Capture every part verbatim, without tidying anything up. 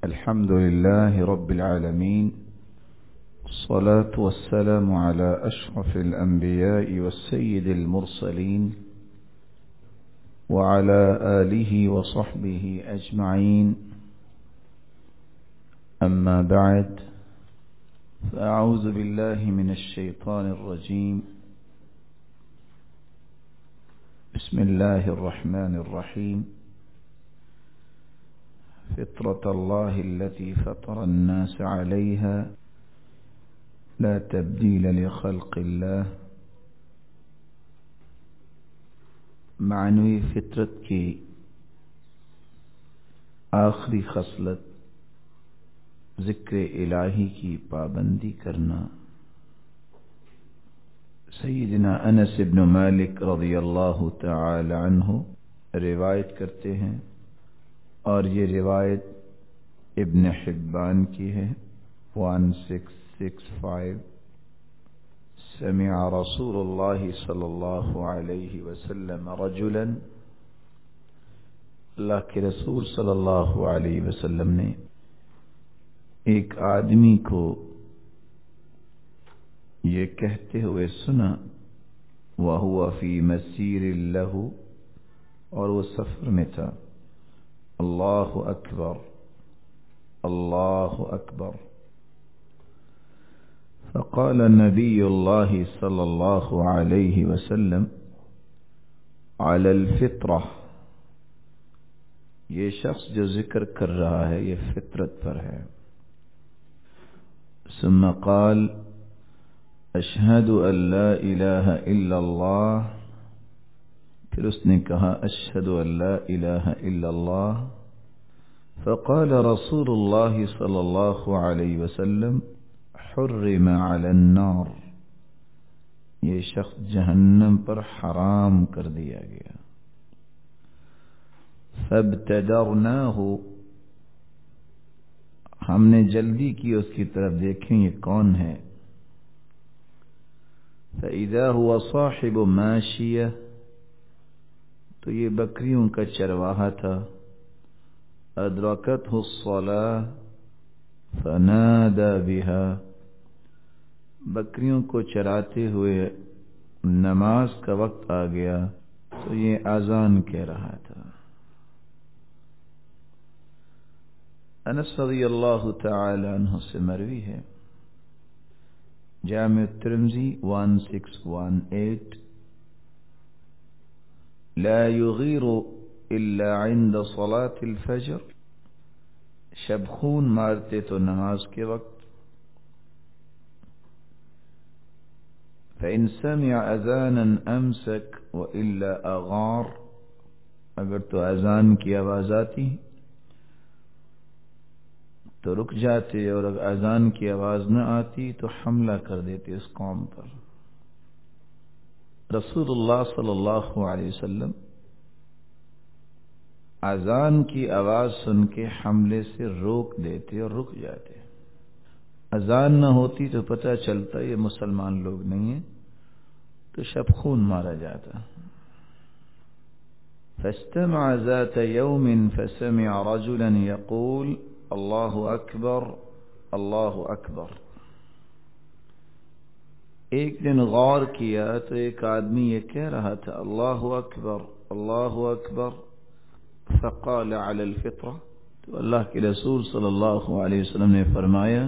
الحمد لله رب العالمين، الصلاة والسلام على أشرف الأنبياء والسيد المرسلين وعلى آله وصحبه أجمعين. أما بعد، فأعوذ بالله من الشيطان الرجيم. بسم الله الرحمن الرحيم. فطرة الله التي فطر الناس عليها لا تبديل لخلق الله. معنوی فطرت کی آخری خصلت ذکر الہی کی پابندی کرنا. سیدنا انس بن مالک رضی اللہ تعالی عنہ روایت کرتے ہیں، اور یہ روایت ابن حبان کی ہے. One six six five. سمع رسول اللہ صلی اللہ علیہ وسلم رجلا، اللہ کے رسول صلی اللہ علیہ وسلم نے ایک آدمی کو یہ کہتے ہوئے سنا، وَهُوَ فِي مَسِيرٍ لَهُ، اور وہ سفر میں تھا. اللہ اکبر، اللہ اکبر. فقال نبی اللہ صلی اللہ علیہ وسلم علی الفطرہ، یہ شخص جو ذکر کر رہا ہے یہ فطرت پر ہے. ثم قال اشہد ان لا الہ الا اللہ، پھر اس نے کہا اشہد ان لا الہ الا اللہ. فقال رسول اللہ صلی اللہ علیہ وسلم حرم علی النار، یہ شخص جہنم پر حرام کر دیا گیا. فابتدرناہ، ہم نے جلدی کی اس کی طرف دیکھیں یہ کون ہے. فإذا هو صاحب ماشیہ، تو یہ بکریوں کا چرواہا تھا. ادرکتہ الصلاة فنادى بها، بکریوں کو چراتے ہوئے نماز کا وقت آ گیا تو یہ اذان کہہ رہا تھا. انس رضی اللہ تعالی عنہ سے مروی ہے، جامع الترمذی ون سکس ون ایٹ. لا يغير الا عند صلاة الفجر، شب خون مارتے تو نماز کے وقت. فإن سمع اذانا امسك والا اغار، اگر تو اذان کی آواز آتی تو رک جاتے، اور اگر اذان کی آواز نہ آتی تو حملہ کر دیتے اس قوم پر. رسول اللہ صلی اللہ علیہ وسلم اذان کی آواز سن کے حملے سے روک دیتے اور رک جاتے. اذان نہ ہوتی تو پتہ چلتا یہ مسلمان لوگ نہیں ہیں تو شب خون مارا جاتا. فاستمع ذات يوم فسمع رجلا يقول اللہ اکبر اللہ اکبر. ایک دن غور کیا تو ایک آدمی یہ کہہ رہا تھا اللہ اکبر اللہ اکبر. فقال علی الفطرہ، تو اللہ کے رسول صلی اللہ علیہ وسلم نے فرمایا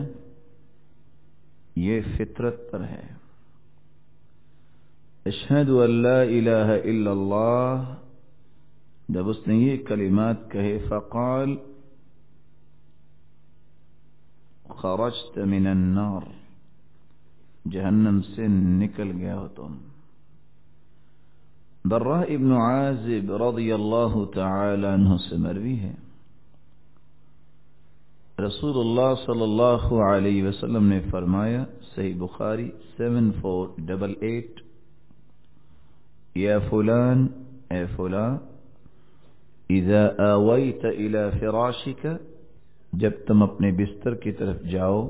یہ فطرت پر ہے. اشہد ان لا الہ الا اللہ، جب اس نے یہ کلمات کہے فقال خرجت من النار، جہنم سے نکل گیا ہو تم. براء ابن عازب رضی اللہ تعالی عنہ سے مروی ہے، رسول اللہ صلی اللہ علیہ وسلم نے فرمایا، صحیح بخاری سیون فور ڈبل ایٹ، یا فلان، اے فلاں، اذا آویت الى فراشک، جب تم اپنے بستر کی طرف جاؤ،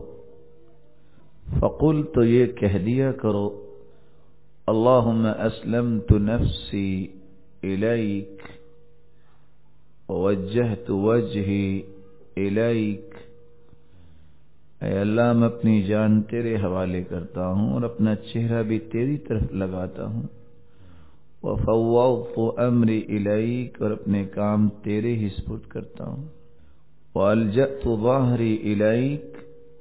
فقل، تو یہ کہہ دیا کرو، اللہم اسلمت نفسی الیک ووجہت وجہی الیک اے اللہ میں اپنی جان تیرے حوالے کرتا ہوں اور اپنا چہرہ بھی تیری طرف لگاتا ہوں. وفوضت امری الیک، اور اپنے کام تیرے ہی سپرد کرتا ہوں. والجأت ظہری الیک،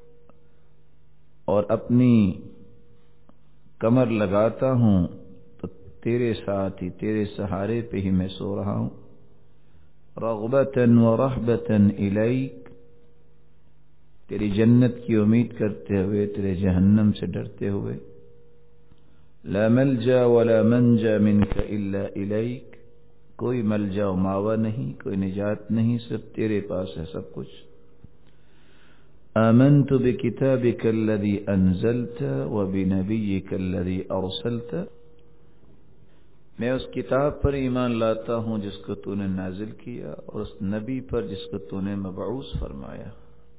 اور اپنی کمر لگاتا ہوں تو تیرے ساتھ ہی تیرے سہارے پہ ہی میں سو رہا ہوں. رغبتا ورہبتا الیک، تیری جنت کی امید کرتے ہوئے تیرے جہنم سے ڈرتے ہوئے. لا ملجا ولا منجا منک الا الیک، کوئی ملجا و ماوا نہیں، کوئی نجات نہیں، صرف تیرے پاس ہے سب کچھ. آمنت بکتابک الذی انزلت وبنبیک الذی ارسلت، میں اس کتاب پر ایمان لاتا ہوں جس کو تو نے نازل کیا، اور اس نبی پر جس کو تو نے مبعوث فرمایا.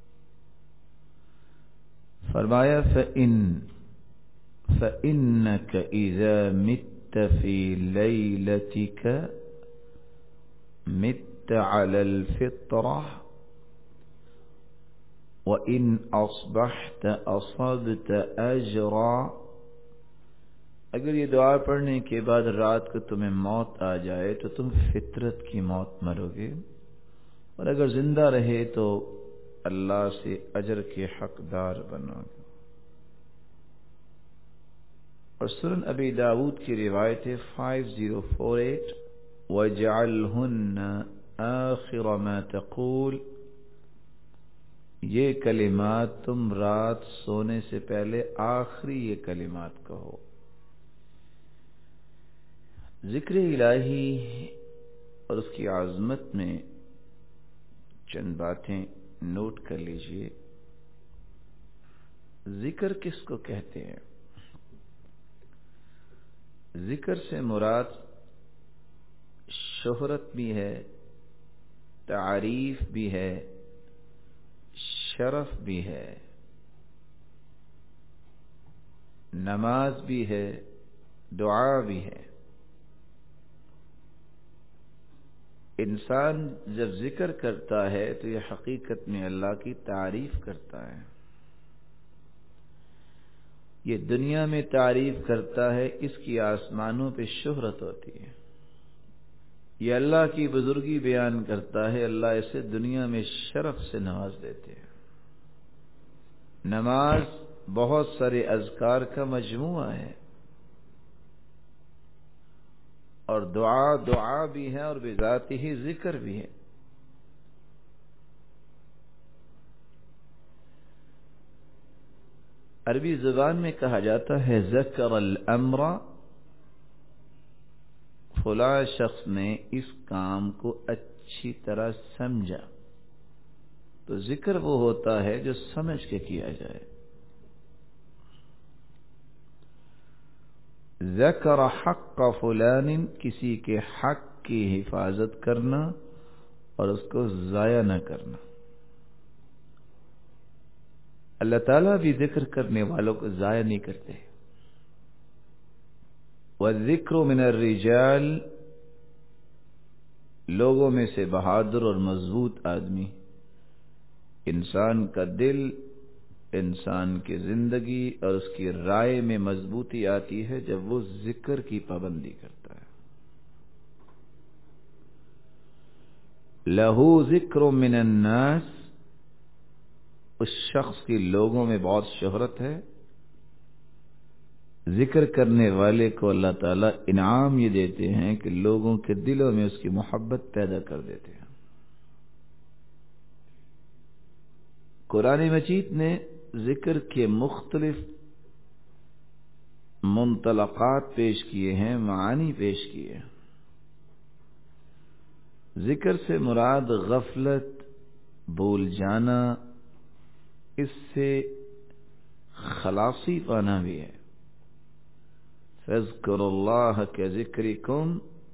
فرمایا فَإِن فَإِنَّكَ إِذَا مِتَّ فِي لَيْلَتِكَ مِتَّ عَلَى الْفِطْرَةِ وَإِنْ أَصْبَحْتَ أَصَبْتَ أَجْرًا، اگر یہ دعا پڑھنے کے بعد رات کو تمہیں موت آ جائے تو تم فطرت کی موت مرو گے، اور اگر زندہ رہے تو اللہ سے اجر کے حقدار بنو گے. اور سنن ابی داود کی روایت ہے پانچ ہزار اڑتالیس، وَاجْعَلْهُنَّ آخِرَ مَا تَقُولُ، یہ کلمات تم رات سونے سے پہلے آخری یہ کلمات کہو. ذکر الہی اور اس کی عظمت میں چند باتیں نوٹ کر لیجئے. ذکر کس کو کہتے ہیں؟ ذکر سے مراد شہرت بھی ہے، تعریف بھی ہے، شرف بھی ہے، نماز بھی ہے، دعا بھی ہے. انسان جب ذکر کرتا ہے تو یہ حقیقت میں اللہ کی تعریف کرتا ہے. یہ دنیا میں تعریف کرتا ہے، اس کی آسمانوں پہ شہرت ہوتی ہے. یہ اللہ کی بزرگی بیان کرتا ہے، اللہ اسے دنیا میں شرف سے نواز دیتے ہیں. نماز بہت سارے اذکار کا مجموعہ ہے، اور دعا دعا بھی ہے اور بذات ہی ذکر بھی ہے. عربی زبان میں کہا جاتا ہے ذکر الامر، فلاں شخص نے اس کام کو اچھی طرح سمجھا. تو ذکر وہ ہوتا ہے جو سمجھ کے کیا جائے. ذکر حق فلان، کسی کے حق کی حفاظت کرنا اور اس کو ضائع نہ کرنا. اللہ تعالیٰ بھی ذکر کرنے والوں کو ضائع نہیں کرتے. والذکر من الرجال، لوگوں میں سے بہادر اور مضبوط آدمی، انسان کا دل، انسان کی زندگی اور اس کی رائے میں مضبوطی آتی ہے جب وہ ذکر کی پابندی کرتا ہے. لہو ذکر من الناس، اس شخص کی لوگوں میں بہت شہرت ہے. ذکر کرنے والے کو اللہ تعالیٰ انعام یہ دیتے ہیں کہ لوگوں کے دلوں میں اس کی محبت پیدا کر دیتے ہیں. قرآن مجید نے ذکر کے مختلف منطلقات پیش کیے ہیں، معانی پیش کیے ہیں. ذکر سے مراد غفلت، بھول جانا، اس سے خلاصی پانا بھی ہے. فاذکروا اللہ کذکرکم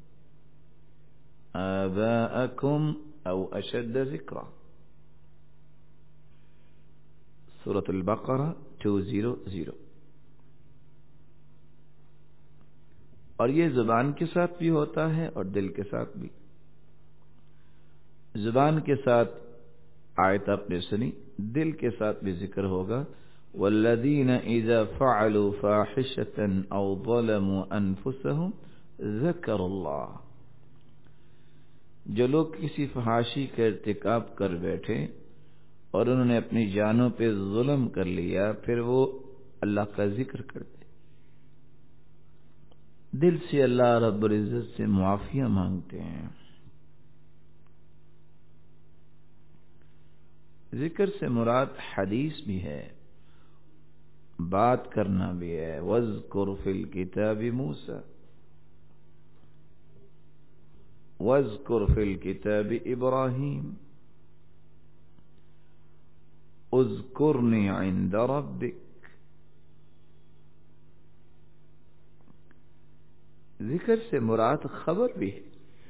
آباءکم او اشد ذکرا، سورۃ البقرہ دو سو. اور یہ زبان کے ساتھ بھی ہوتا ہے اور دل کے ساتھ بھی. زبان کے ساتھ آیت آپ نے سنی، دل کے ساتھ بھی ذکر ہوگا، والذین اذا فعلوا فاحشة او ظلموا انفسهم ذکروا اللہ، جو لوگ کسی فحاشی کا ارتکاب کر بیٹھے اور انہوں نے اپنی جانوں پہ ظلم کر لیا، پھر وہ اللہ کا ذکر کرتے، دل سے اللہ رب العزت سے معافیاں مانگتے ہیں۔ ذکر سے مراد حدیث بھی ہے، بات کرنا بھی ہے، وَاذْكُرْ فِي الْكِتَابِ مُوسَى وَاذْكُرْ فِي الْكِتَابِ إِبْرَاهِيمَ اذْكُرْنِي عِنْدَ رَبِّكَ۔ ذکر سے مراد خبر بھی ہے،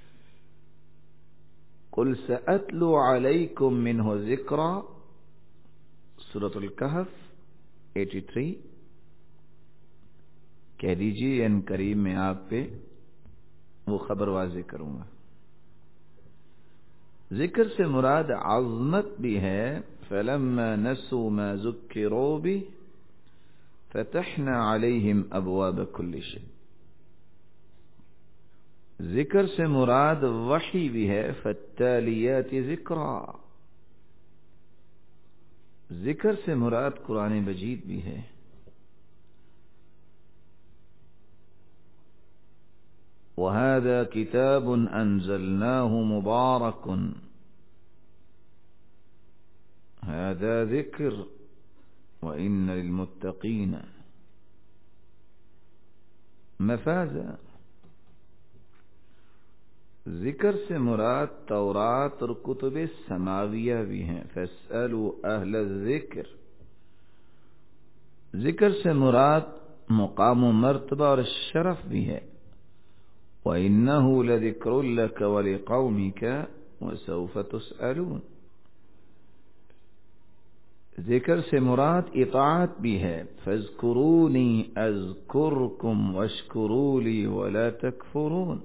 قُلْ سَأَتْلُو عَلَيْكُمْ مِنْهُ ذِكْرًا، سورۃ الکہف اٹھاسی۔ کہہ دیجیے ان قریب میں آپ پہ وہ خبر واضح کروں گا۔ ذکر سے مراد عظمت بھی ہے، فَلَمَّا نَسُوا مَا ذُكِّرُوا بِهِ فَتَحْنَا عَلَيْهِمْ أَبْوَابَ كُلِّ شَيْءٍ۔ ذکر سے مراد وحی بھی ہے، فَالتَّالِيَاتِ ذِكْرًا۔ ذکر سے مراد قرآن مجید بھی ہے۔ وَهَذَا كِتَابٌ أَنزَلْنَاهُ مُبَارَكٌ هَذَا ذِكْرٌ وَإِنَّ لِلْمُتَّقِينَ مَفَازًا۔ ذکر سے مراد تورات اور کتب سماویہ بھی ہیں، فَاسْأَلُوا أَهْلَ الذِّكْرِ۔ ذکر سے مراد مقام و مرتبہ اور شرف بھی ہے، وَإِنَّهُ لَذِكْرٌ لَكَ وَلِقَوْمِكَ وَسَوْفَ تُسْأَلُونَ۔ ذکر سے مراد اطاعت بھی ہے، فَاذْكُرُونِي أَذْكُرْكُمْ وَاشْكُرُوا لِي وَلَا تَكْفُرُونَ۔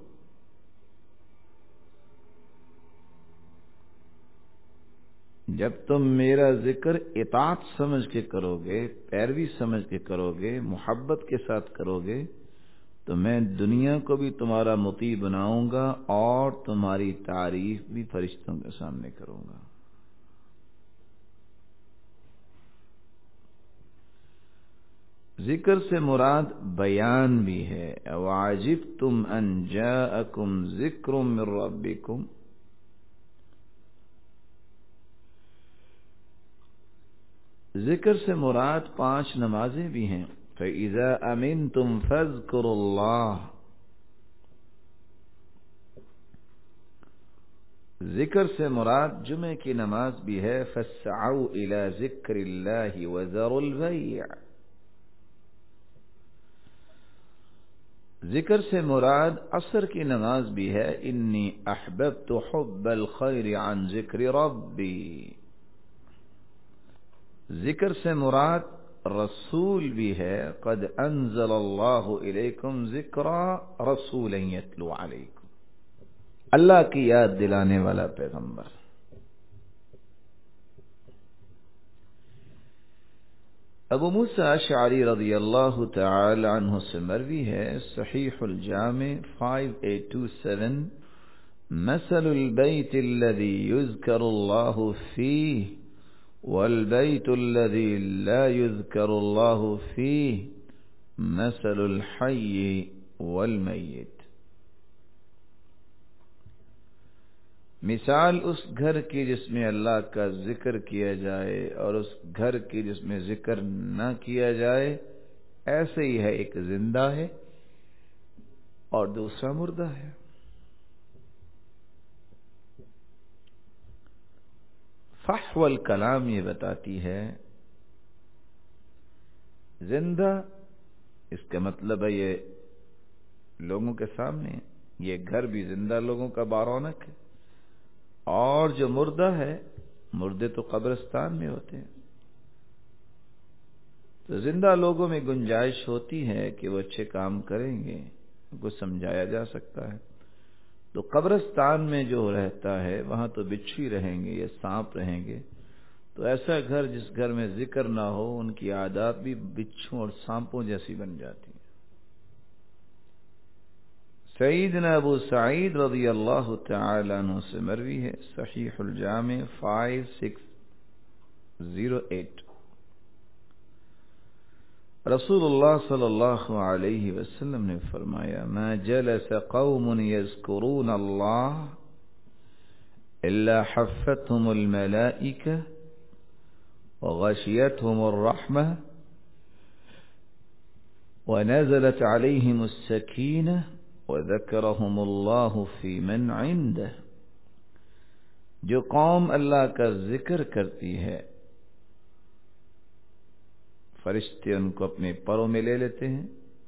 جب تم میرا ذکر اطاعت سمجھ کے کرو گے، پیروی سمجھ کے کرو گے، محبت کے ساتھ کرو گے، تو میں دنیا کو بھی تمہارا مطیع بناؤں گا اور تمہاری تعریف بھی فرشتوں کے سامنے کروں گا۔ ذکر سے مراد بیان بھی ہے، وَعَجِبْتُمْ أَنْ جَاءَكُمْ ذِكْرٌ مِّن رَبِّكُمْ۔ ذکر سے مراد پانچ نمازیں بھی ہیں، فَإِذَا أَمِنْتُمْ فَاذْكُرُوا اللَّهَ۔ ذکر سے مراد جمعے کی نماز بھی ہے، فَاسْعَوْا إِلَى ذِكْرِ اللَّهِ وَذَرُوا الْبَيْعَ۔ ذکر سے مراد عصر کی نماز بھی ہے، إِنِّي أَحْبَبْتُ حُبَّ الْخَيْرِ عَنْ ذِكْرِ رَبِّي۔ ذکر سے مراد رسول بھی ہے، قد انزل اللہ الیکم ذکرا رسولا یتلو علیکم، اللہ کی یاد دلانے والا پیغمبر۔ ابو موسیٰ اشعری رضی اللہ تعالی عنہ سے مروی ہے، صحیح الجامع خمسہ آٹھ دو سات، مثل البیت الذی یذکر اللہ فیہ والبیت الذی لا یذکر اللہ فیہ مثل الحی والمیت۔ مثال اس گھر کی جس میں اللہ کا ذکر کیا جائے اور اس گھر کی جس میں ذکر نہ کیا جائے ایسے ہی ہے، ایک زندہ ہے اور دوسرا مردہ ہے۔ فحوى الکلام یہ بتاتی ہے، زندہ اس کا مطلب ہے یہ لوگوں کے سامنے، یہ گھر بھی زندہ لوگوں کا بارونق ہے، اور جو مردہ ہے، مردے تو قبرستان میں ہوتے ہیں، تو زندہ لوگوں میں گنجائش ہوتی ہے کہ وہ اچھے کام کریں گے، ان کو سمجھایا جا سکتا ہے۔ تو قبرستان میں جو رہتا ہے وہاں تو بچھو رہیں گے یا سانپ رہیں گے، تو ایسا گھر جس گھر میں ذکر نہ ہو ان کی عادات بھی بچھوں اور سانپوں جیسی بن جاتی ہیں۔ سیدنا ابو سعید رضی اللہ تعالی عنہ سے مروی ہے، صحیح الجامع فائیو سکس زیرو ایٹ، رسول اللہ صلی اللہ علیہ وسلم نے فرمایا ما جلس قوم یذکرون اللہ الا حفتهم الملائکہ وغشیتهم الرحمہ ونزلت علیہم السکینہ وذکرهم اللہ فی من عنده۔ جو قوم اللہ کا ذکر کرتی ہے فرشتے ان کو اپنے پروں میں لے لیتے ہیں،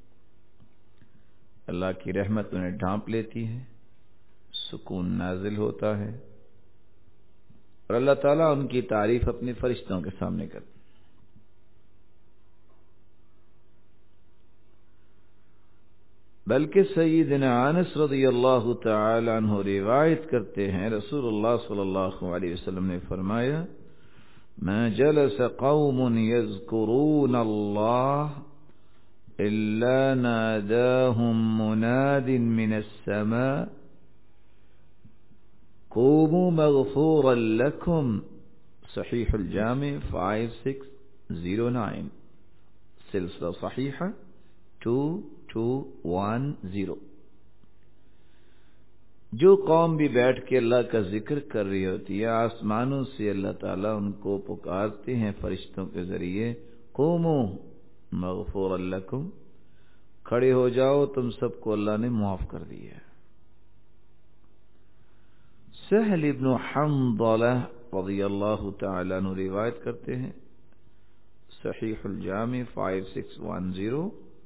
اللہ کی رحمت انہیں ڈھانپ لیتی ہے، سکون نازل ہوتا ہے، اور اللہ تعالیٰ ان کی تعریف اپنے فرشتوں کے سامنے کرتے ہیں۔ بلکہ سیدنا انس رضی اللہ تعالی عنہ روایت کرتے ہیں، رسول اللہ صلی اللہ علیہ وسلم نے فرمایا ما جلس قوم يذكرون الله إلا ناداهم مناد من السماء قوموا مغفورا لكم، صحیح الجامع فائیو سکس زیرو نائن، سلسلہ صحیحہ ٹو ٹو ون زیرو۔ جو قوم بھی بیٹھ کے اللہ کا ذکر کر رہی ہوتی ہے، آسمانوں سے اللہ تعالیٰ ان کو پکارتے ہیں فرشتوں کے ذریعے، قومو مغفور لکم، کھڑے ہو جاؤ تم سب کو اللہ نے معاف کر دیا ہے۔ سہل ابن حنظلہ رضی اللہ تعالیٰ عنہ روایت کرتے ہیں، صحیح الجامع فائیو سکس ون زیرو،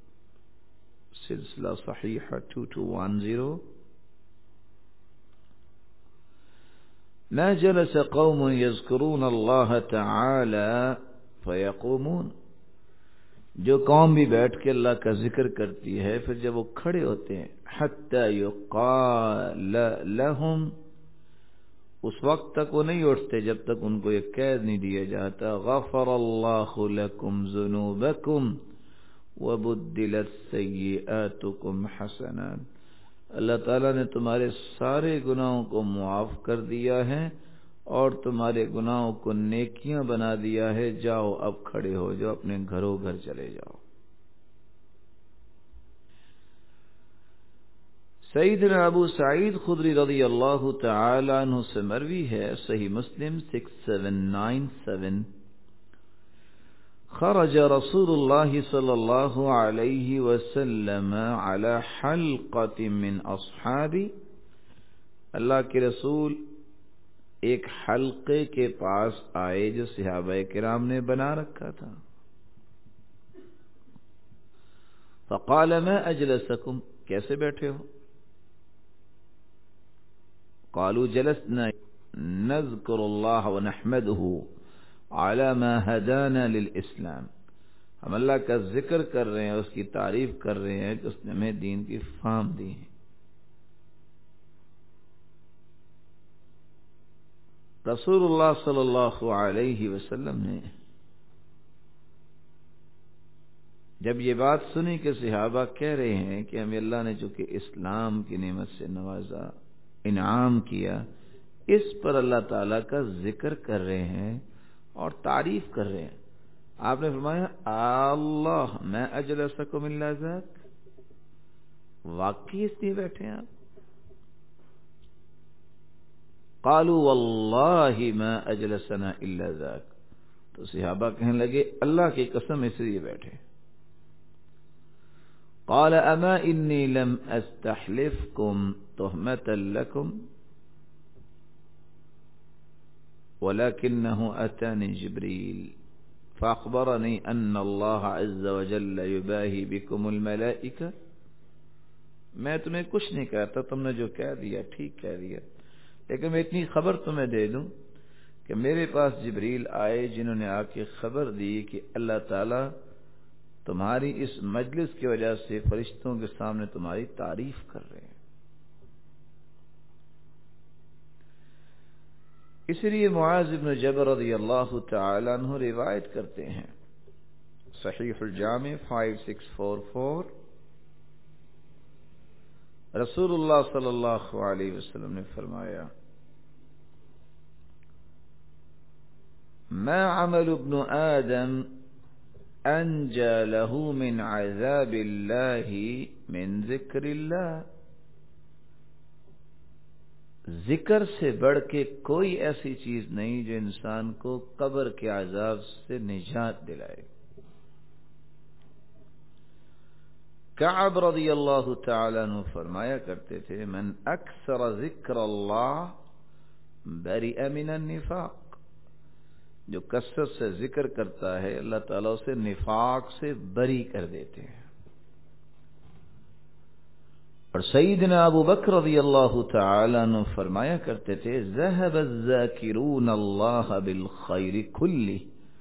سلسلہ صحیحہ ٹو ٹو ون زیرو، ما جلس قوم يذكرون الله تعالى فيقومون، جو قوم بھی بیٹھ کے اللہ کا ذکر کرتی ہے پھر جب وہ کھڑے ہوتے ہیں، حتى يقال لهم، اس وقت تک وہ نہیں اٹھتے جب تک ان کو یہ قید نہیں دیا جاتا، غفر اللہ لكم ذنوبكم وبدلت سیئاتکم حسنات، اللہ تعالیٰ نے تمہارے سارے گناہوں کو معاف کر دیا ہے اور تمہارے گناہوں کو نیکیاں بنا دیا ہے، جاؤ اب کھڑے ہو جاؤ، اپنے گھروں گھر چلے جاؤ۔ سیدنا ابو سعید خدری رضی اللہ تعالی عنہ سے مروی ہے، صحیح مسلم سکس سیون نائن سیون، خرج رسول اللہ صلی اللہ علیہ وسلم على حلقۃ من اصحابی، اللہ کے رسول ایک حلقے کے پاس آئے جو صحابہ کرام نے بنا رکھا تھا، فقال ما اجلسکم، کیسے بیٹھے ہو؟ قالوا جلسنا نذكر الله ونحمده على ما هدانا للاسلام، ہم اللہ کا ذکر کر رہے ہیں، اس کی تعریف کر رہے ہیں کہ اس نے ہمیں دین کی فہم دی ہے۔ رسول اللہ صلی اللہ علیہ وسلم نے جب یہ بات سنی کہ صحابہ کہہ رہے ہیں کہ ہمیں اللہ نے جو کہ اسلام کی نعمت سے نوازا، انعام کیا، اس پر اللہ تعالیٰ کا ذکر کر رہے ہیں اور تعریف کر رہے ہیں، آپ نے فرمایا اللہ ما اجلسکم الا ذاک، واقعی اس لیے بیٹھے ہیں آپ؟ قالوا واللہ ما اجلسنا الا ذاک، تو صحابہ کہنے لگے اللہ کی قسم اس لیے بیٹھے۔ قال اما انی لم استحلفکم تہمۃ لکم ولكنه اتاني جبريل فاخبرني ان الله عز وجل يباهي بكم الملائکہ، میں تمہیں کچھ نہیں کہتا، تم نے جو کہہ دیا ٹھیک کہہ دیا، لیکن میں اتنی خبر تمہیں دے دوں کہ میرے پاس جبریل آئے جنہوں نے آ کے خبر دی کہ اللہ تعالیٰ تمہاری اس مجلس کی وجہ سے فرشتوں کے سامنے تمہاری تعریف کر رہے ہیں۔ اس لیے معاذ بن جبل رضی اللہ تعالی عنہ روایت کرتے ہیں، صحیح الجامع فائیو سکس فور فور، رسول اللہ صلی اللہ علیہ وسلم نے فرمایا، ما عمل ابن آدم انجى له من عذاب الله من ذکر اللہ، ذکر سے بڑھ کے کوئی ایسی چیز نہیں جو انسان کو قبر کے عذاب سے نجات دلائے۔ کعب رضی اللہ تعالیٰ عنہ فرمایا کرتے تھے، من اکثر ذکر اللہ برئ من النفاق، جو کثرت سے ذکر کرتا ہے اللہ تعالیٰ اسے نفاق سے بری کر دیتے ہیں۔ اور سیدنا ابو بکر رضی اللہ تعالیٰ عنہ فرمایا کرتے تھے، ذهب الذاکرون اللہ بالخیر کلہ،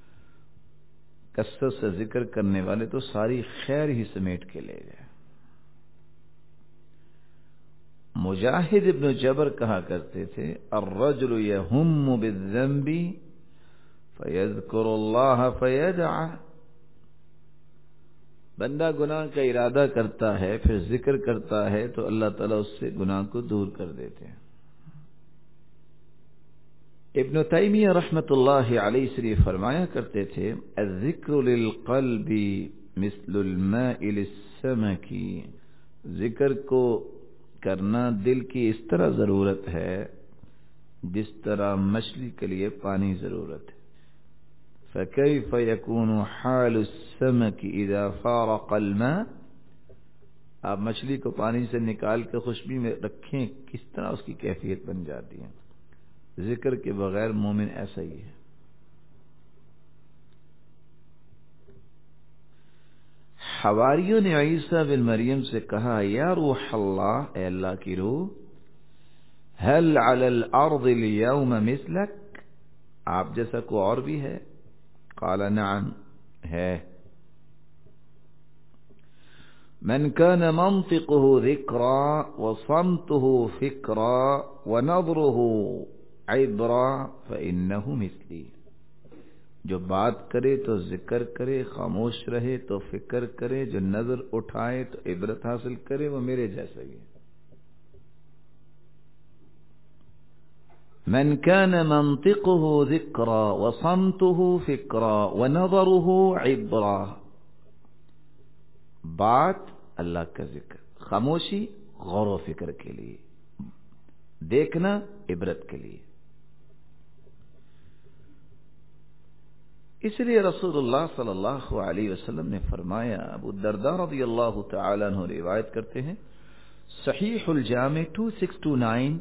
کثرت سے ذکر کرنے والے تو ساری خیر ہی سمیٹ کے لے گئے۔ مجاہد ابن جبر کہا کرتے تھے، الرجل یہم بالذنب فیذکر اللہ فیدعہ، بندہ گناہ کا ارادہ کرتا ہے پھر ذکر کرتا ہے تو اللہ تعالیٰ اس سے گناہ کو دور کر دیتے ہیں۔ ابن تیمیہ رحمۃ اللہ علیہ سے فرمایا کرتے تھے، الذکر للقلب مثل الماء للسمک، ذکر کو کرنا دل کی اس طرح ضرورت ہے جس طرح مچھلی کے لیے پانی ضرورت ہے۔ فكيف يكون حال السمك اذا فارق الماء، آپ مچھلی کو پانی سے نکال کے خشکی میں رکھیں کس طرح اس کی کیفیت بن جاتی ہے۔ ذکر کے بغیر مومن ایسا ہی ہے۔ حواریوں نے عیسیٰ بن مریم سے کہا، یا روح اللہ، اے اللہ کی روح، هل على الارض اليوم مثلك، آپ جیسا کوئی اور بھی ہے؟ قال نعم، ہے۔ من كان منطقه ذکرا وصمته فکرا ونظره عبرا فإنه مثلی، جو بات کرے تو ذکر کرے، خاموش رہے تو فکر کرے، جو نظر اٹھائے تو عبرت حاصل کرے، وہ میرے جیسا ہی ہے۔ من كان منطقه ذکرا وصمته فکرا ونظره عبرا، بات اللہ کا ذکر، خاموشی غور و فکر کے لیے، دیکھنا عبرت کے لیے۔ اس لیے رسول اللہ صلی اللہ علیہ وسلم نے فرمایا، ابو الدرداء رضی اللہ تعالیٰ عنہ روایت کرتے ہیں، صحیح الجامع ٹو سکس ٹو نائن،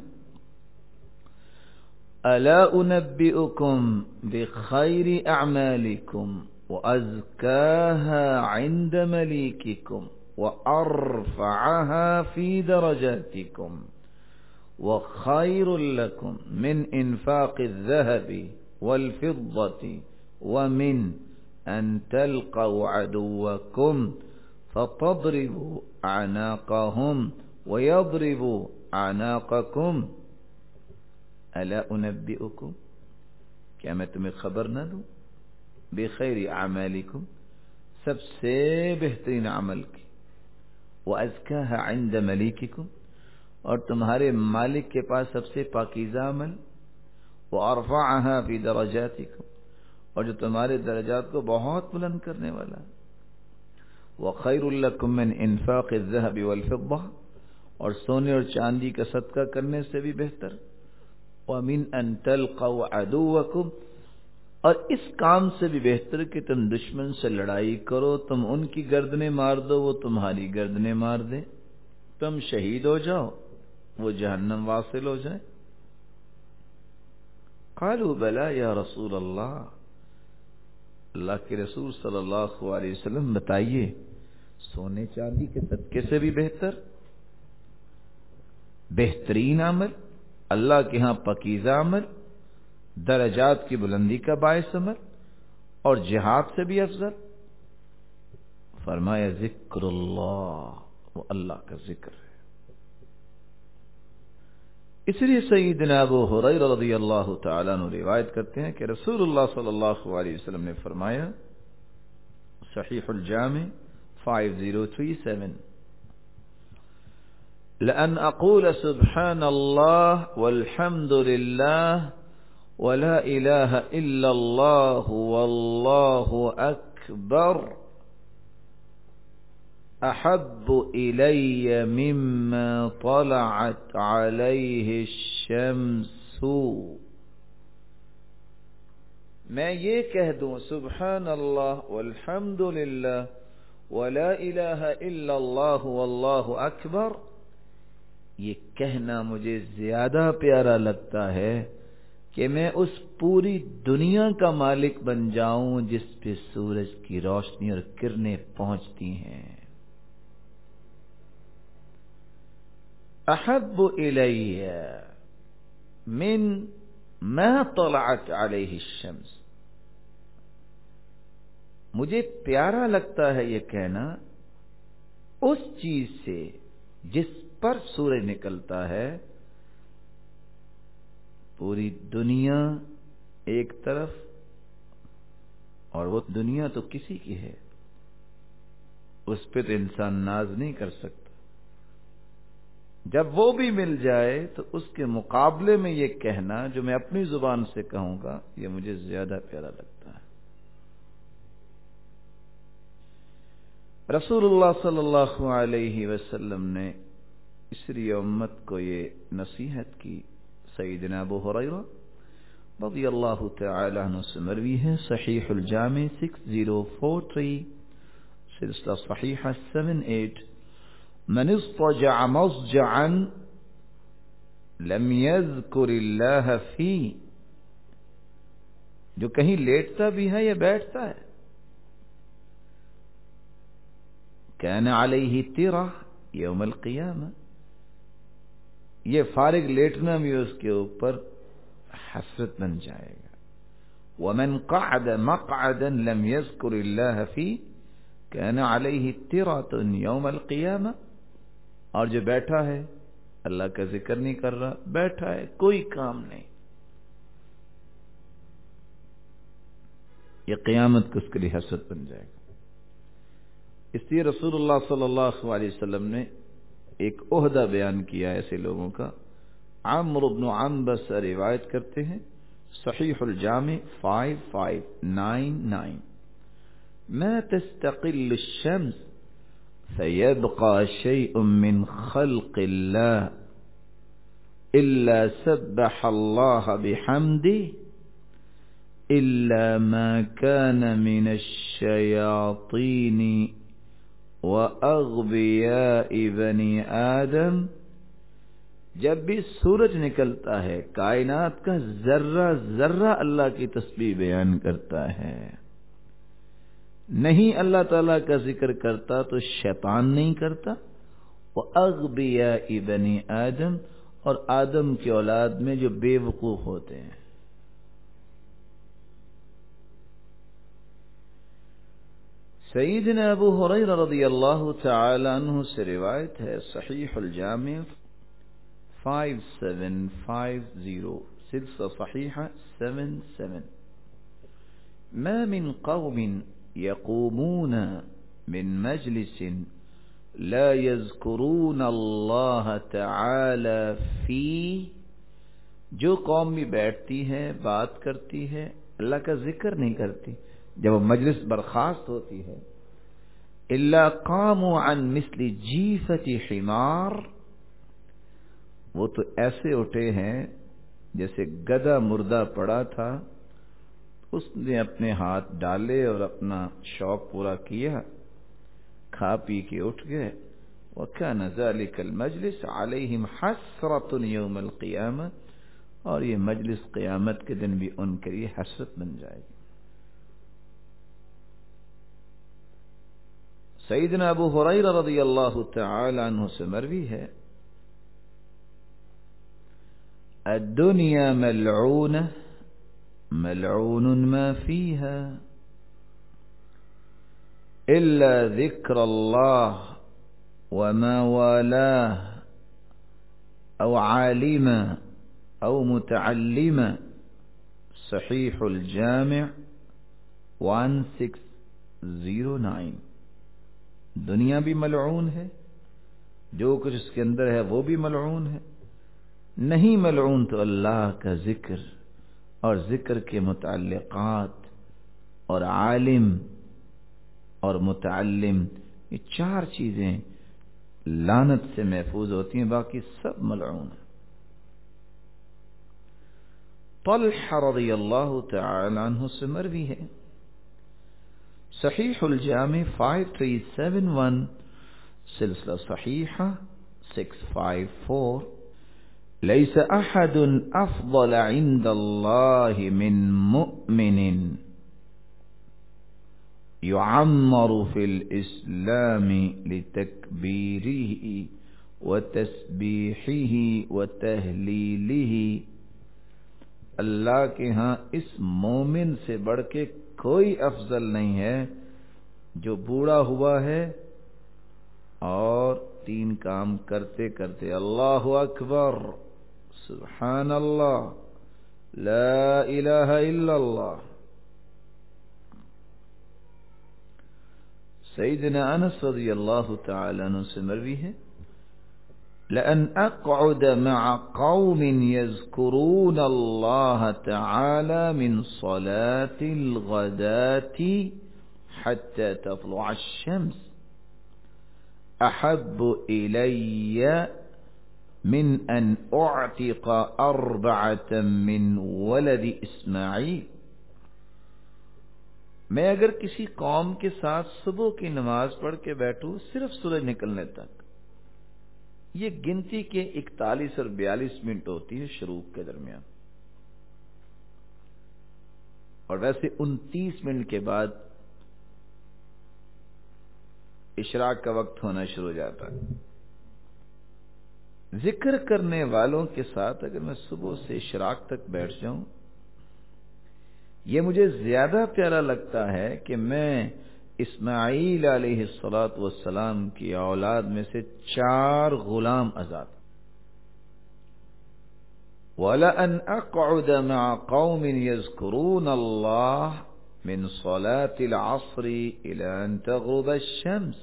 الا انبئکم بخیر اعمالکم وازکاها عند ملیککم وارفعها فی درجاتکم وخیر لکم من انفاق الذهب والفضة ومن ان تلقوا عدوکم فتضربوا اعناقهم ويضربوا اعناقکم، الا انبئکم، کیا میں تمہیں خبر نہ دوں، بخیر اعمالکم، سب سے بہترین عمل کی، وازکاها عند ملیککم، اور تمہارے مالک کے پاس سب سے پاکیزہ عمل، وارفعها فی درجاتکم، اور جو تمہارے درجات کو بہت بلند کرنے والا، وخیر لکم من انفاق الذهب والفضة، اور سونے اور چاندی کا صدقہ کرنے سے بھی بہتر، وَمِنْ أَن تَلْقَوْا عَدُوَّكُمْ، اور اس کام سے بھی بہتر کہ تم دشمن سے لڑائی کرو، تم ان کی گردنیں مار دو، وہ تمہاری گردنیں مار دیں، تم شہید ہو جاؤ، وہ جہنم واصل ہو جائے۔ قالوا بلا یا رسول اللہ، اللہ کے رسول صلی اللہ علیہ وسلم بتائیے، سونے چاندی کے صدقے سے بھی بہتر، بہترین عمل، اللہ کے ہاں پاکیزہ عمل، درجات کی بلندی کا باعث عمل، اور جہاد سے بھی افضل؟ فرمایا ذکر اللہ، وہ اللہ کا ذکر ہے۔ اس لیے سیدنا ابو ہریرہ رضی اللہ تعالیٰ عنہ روایت کرتے ہیں کہ رسول اللہ صلی اللہ علیہ وسلم نے فرمایا، صحیح الجامع فائیو زیرو تھری سیون، لأن أقول سبحان الله والحمد لله ولا إله إلا الله والله أكبر أحب إلي مما طلعت عليه الشمس۔ میں یہ کہہ دوں سبحان اللہ والحمد للہ ولا الہ الا اللہ واللہ اکبر، یہ کہنا مجھے زیادہ پیارا لگتا ہے کہ میں اس پوری دنیا کا مالک بن جاؤں جس پہ سورج کی روشنی اور کرنیں پہنچتی ہیں۔ احب الی من ما طلعت علیہ الشمس، مجھے پیارا لگتا ہے یہ کہنا اس چیز سے جس پر سورج نکلتا ہے۔ پوری دنیا ایک طرف، اور وہ دنیا تو کسی کی ہے، اس پہ تو انسان ناز نہیں کر سکتا۔ جب وہ بھی مل جائے تو اس کے مقابلے میں یہ کہنا جو میں اپنی زبان سے کہوں گا، یہ مجھے زیادہ پیارا لگتا ہے۔ رسول اللہ صلی اللہ علیہ وسلم نے اسری امت کو یہ نصیحت کی۔ سیدنا ابو ہریرہ رضی اللہ تعالی عنہ سے مروی ہے، صحیح الجامع سکس زیرو فور تھری، سلسلہ صحیحہ سیون ایٹ، من اضطجع مضجعا لم يذكر اللہ فی، جو کہیں لیٹتا بھی ہے یا بیٹھتا ہے، كان علیہ ترہ یوم القیامہ، یہ فارغ لیٹنا بھی اس کے اوپر حسرت بن جائے گا۔ ومن قعد مقعدا لم يذكر اللہ فی كان علیہ ترۃ یوم القیامہ، اور جو بیٹھا ہے اللہ کا ذکر نہیں کر رہا، بیٹھا ہے کوئی کام نہیں، یہ قیامت کو اس کے لیے حسرت بن جائے گا۔ اس لیے رسول اللہ صلی اللہ علیہ وسلم نے ایک عہدہ بیان کیا ایسے لوگوں کا۔ عمرو بن عنبس روایت کرتے ہیں، صحیح الجامع فائیو فائیو نائن نائن، ما تستقل الشمس فيبقى شيء من خلق الله إلا سبح الله بحمده إلا ما كان من الشياطين وأغبياء بني آدم۔ جب بھی سورج نکلتا ہے کائنات کا ذرہ ذرہ اللہ کی تسبیح بیان کرتا ہے، نہیں اللہ تعالیٰ کا ذکر کرتا تو شیطان نہیں کرتا، وَأَغْبِيَاءِ بَنِي آدم، اور آدم کی اولاد میں جو بے وقوف ہوتے ہیں۔ سیدنا ابو ہریرہ رضی اللہ تعالی عنہ سے روایت ہے، صحیح الجامع فائیو سیون فائیو زیرو، سلسلہ صحیحہ سیون سیون، ما من قوم يقومون من مجلس لا يذكرون اللہ تعالی فيه، جو قوم بھی بیٹھتی ہے بات کرتی ہے اللہ کا ذکر نہیں کرتی، جب وہ مجلس برخاست ہوتی ہے، الا قاموا عن مثل جیفۃ حمار، وہ تو ایسے اٹھے ہیں جیسے گدھا مردہ پڑا تھا، اس نے اپنے ہاتھ ڈالے اور اپنا شوق پورا کیا، کھا پی کے اٹھ گئے۔ وَكَانَ ذَلِكَ الْمَجْلِسُ عَلَيْهِمْ حَسْرَةٌ يَوْمَ الْقِيَامَةِ، اور یہ مجلس قیامت کے دن بھی ان کے لیے حسرت بن جائے گی۔ سیدنا ابو ہریرہ رضی اللہ تعالی عنہ سے مروی ہے، الدنیا ملعونہ ملعون ما فيها إلا ذكر الله وما والاه او عالما او متعلما، صحیح الجامع ون سکس زیرو نائن۔ دنیا بھی ملعون ہے، جو کچھ اس کے اندر ہے وہ بھی ملعون ہے، نہیں ملعون تو اللہ کا ذکر اور ذکر کے متعلقات اور عالم اور متعلم، یہ چار چیزیں لعنت سے محفوظ ہوتی ہیں، باقی سب ملعون ہیں۔ طلحہ رضی اللہ تعالی عنہ سے مروی ہے، صحیح الجامع فائیو تھری سیون ون، سلسلہ صحیحہ سکس فائیو فور، ليس أحد أفضل عند الله من مؤمن يعمر في الإسلام لتكبيره وتسبيحه وتهليله۔ اللہ کے ہاں اس مومن سے بڑھ کے کوئی افضل نہیں ہے جو بوڑھا ہوا ہے اور تین کام کرتے کرتے اللہ اکبر، سبحان اللہ، لا الہ الا اللہ۔ سیدنا انس رضی اللہ تعالی عنہ سے مروی ہے، لأن أقعد مع قوم يذكرون الله تعالى من صلاة الغداة حتى تطلع الشمس أحب إلي من أن أعتق أربعة من ولد إسماعيل۔ میں اگر کسی قوم کے ساتھ صبح کی نماز پڑھ کے بیٹھوں صرف سورج نکلنے تک، یہ گنتی کے اکتالیس اور بیالیس منٹ ہوتی ہے شروق کے درمیان، اور ویسے انتیس منٹ کے بعد اشراق کا وقت ہونا شروع ہو جاتا ہے۔ ذکر کرنے والوں کے ساتھ اگر میں صبح سے اشراق تک بیٹھ جاؤں، یہ مجھے زیادہ پیارا لگتا ہے کہ میں اسماعیل علیہ الصلاۃ والسلام کی اولاد میں سے چار غلام آزاد۔ وَلَأَنْ أَقْعُدَ مَعَ قَوْمٍ يَذْكُرُونَ اللَّهَ مِنْ صَلَاةِ الْعَصْرِ إِلَى أَنْ تَغْرُبَ الشَّمْسُ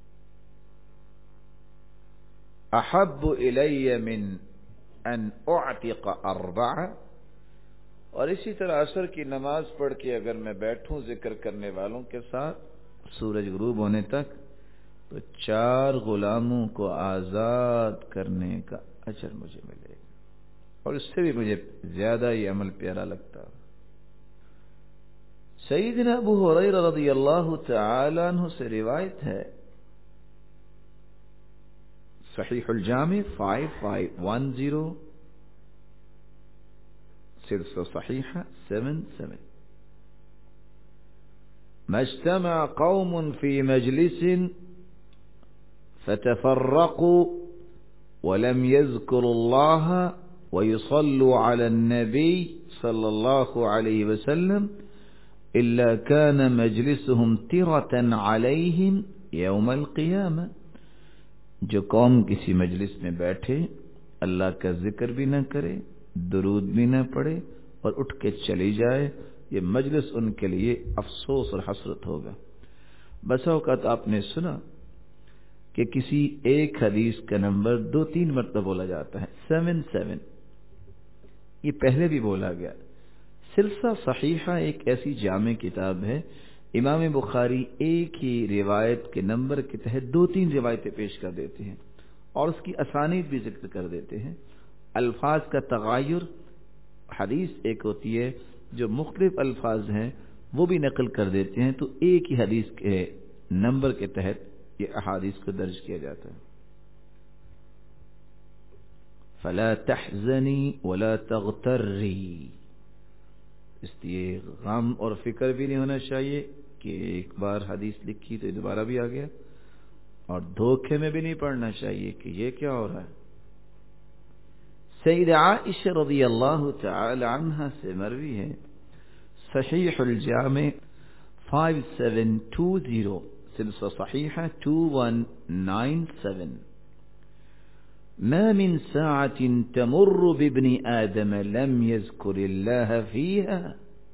أَحَبُّ إِلَيَّ مِنْ أَنْ أُعْتِقَ أَرْبَعَ۔ اور اسی طرح عصر کی نماز پڑھ کے اگر میں بیٹھوں ذکر کرنے والوں کے ساتھ سورج غروب ہونے تک، تو چار غلاموں کو آزاد کرنے کا اجر مجھے ملے گا، اور اس سے بھی مجھے زیادہ یہ عمل پیارا لگتا۔ سیدنا ابو ہریرہ رضی اللہ تعالی عنہ سے روایت ہے، صحیح الجامع فائیو فائیو ون زیرو، سلسلہ صحیحہ سیون سیون، ما اجتمع قوم في مجلس فتفرقوا ولم يذكروا الله ويصلوا على النبي صلى الله عليه وسلم إلا كان مجلسهم ترة عليهم يوم القيامة۔ جو قوم کسی مجلس میں بیٹھے، اللہ کا ذکر بھی نہ کرے، درود بھی نہ پڑھے اور اٹھ کے چلی جائے، یہ مجلس ان کے لیے افسوس اور حسرت ہوگا۔ بسا اوقات آپ نے سنا کہ کسی ایک حدیث کا نمبر دو تین مرتبہ بولا جاتا ہے، سیون سیون، یہ پہلے بھی بولا گیا۔ سلسلہ صحیحہ ایک ایسی جامع کتاب ہے، امام بخاری ایک ہی روایت کے نمبر کے تحت دو تین روایتیں پیش کر دیتے ہیں اور اس کی اسانید بھی ذکر کر دیتے ہیں۔ الفاظ کا تغیر، حدیث ایک ہوتی ہے جو مختلف الفاظ ہیں وہ بھی نقل کر دیتے ہیں، تو ایک ہی حدیث کے نمبر کے تحت یہ احادیث کو درج کیا جاتا ہے۔ فلا تحزنی ولا تغتری، اس لیے غم اور فکر بھی نہیں ہونا چاہیے کہ ایک بار حدیث لکھی تو دوبارہ بھی آ گیا، اور دھوکے میں بھی نہیں پڑنا چاہیے کہ یہ کیا ہو رہا ہے۔ سید عائشہ رضی اللہ تعالی عنہ سے مروی ہے، صحیح الجامع فائیو سیون ٹو زیرو، سلسلہ صحیحہ ٹو ون نائن سیون، ما من ساعة تمر بابن آدم لم يذكر الله فيها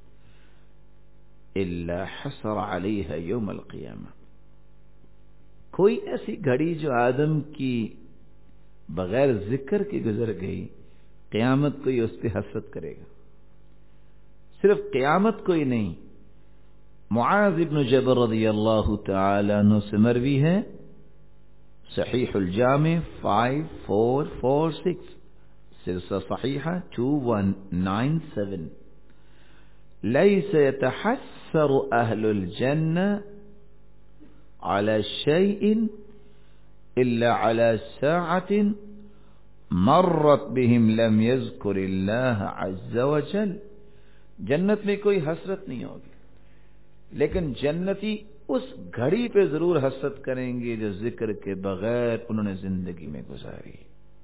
إلا حسر عليها يوم القيامة. کوئی ایسی گھڑی جو آدم کی بغیر ذکر کے گزر گئی، قیامت کو یہ اس پہ حسرت کرے گا. صرف قیامت کو ہی نہیں. معاذ بن جبل رضی اللہ تعالی عنہ سے مروی ہے، صحیح الجامع فائیو فور فور سکس، سلسلہ صحیحہ ٹو ون نائن سیون. ليس يتحسر أهل الجنة على شيء إلا على ساعة مرت بهم لم يذكر الله عز وجل. جنت میں کوئی حسرت نہیں ہوگی، لیکن جنتی اس گھڑی پہ ضرور حسرت کریں گے جو ذکر کے بغیر انہوں نے زندگی میں گزاری.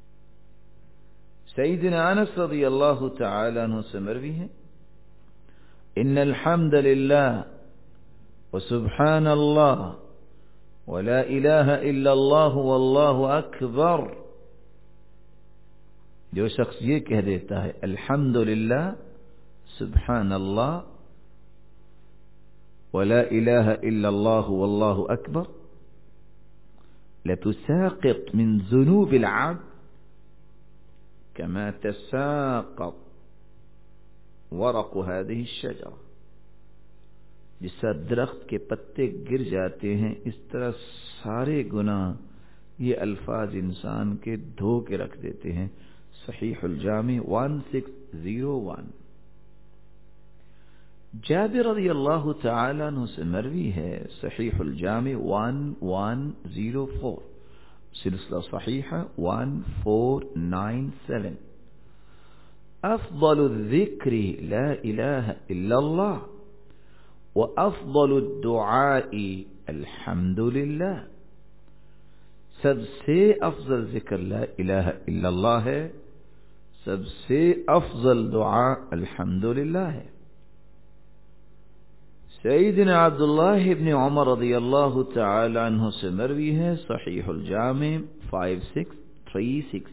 سیدنا انس رضی اللہ تعالی عنہ سے مروی ہے، ان الحمد للہ وسبحان اللہ ولا الہ الا اللہ واللہ اکبر. جو شخص یہ کہہ دیتا ہے الحمد للہ، سبحان اللہ، ولا الہ الا اللہ واللہ اکبر، لتساقط من ذنوب العبد كما تساقط ورق هذه الشجرة. جس طرح درخت کے پتے گر جاتے ہیں، اس طرح سارے گناہ یہ الفاظ انسان کے دھو کے رکھ دیتے ہیں. صحیح الجامع ون سکس زیرو ون. جابر رضی اللہ تعالی عنہ سے مروی ہے، صحیح الجامع ون ون زیرو فور، سلسلہ صحیحہ ون فور نائن سیون. افضل الذکر لا الہ الا اللہ وافضل الدعاء الحمد للہ. سب سے افضل ذکر لا الہ الا اللہ ہے، سب سے افضل دعا الحمد للہ ہے. سیدنا عبداللہ ابن عمر رضی اللہ تعالی عنہ سے مروی ہے، صحیح الجامع فائیو سکس تھری سکس.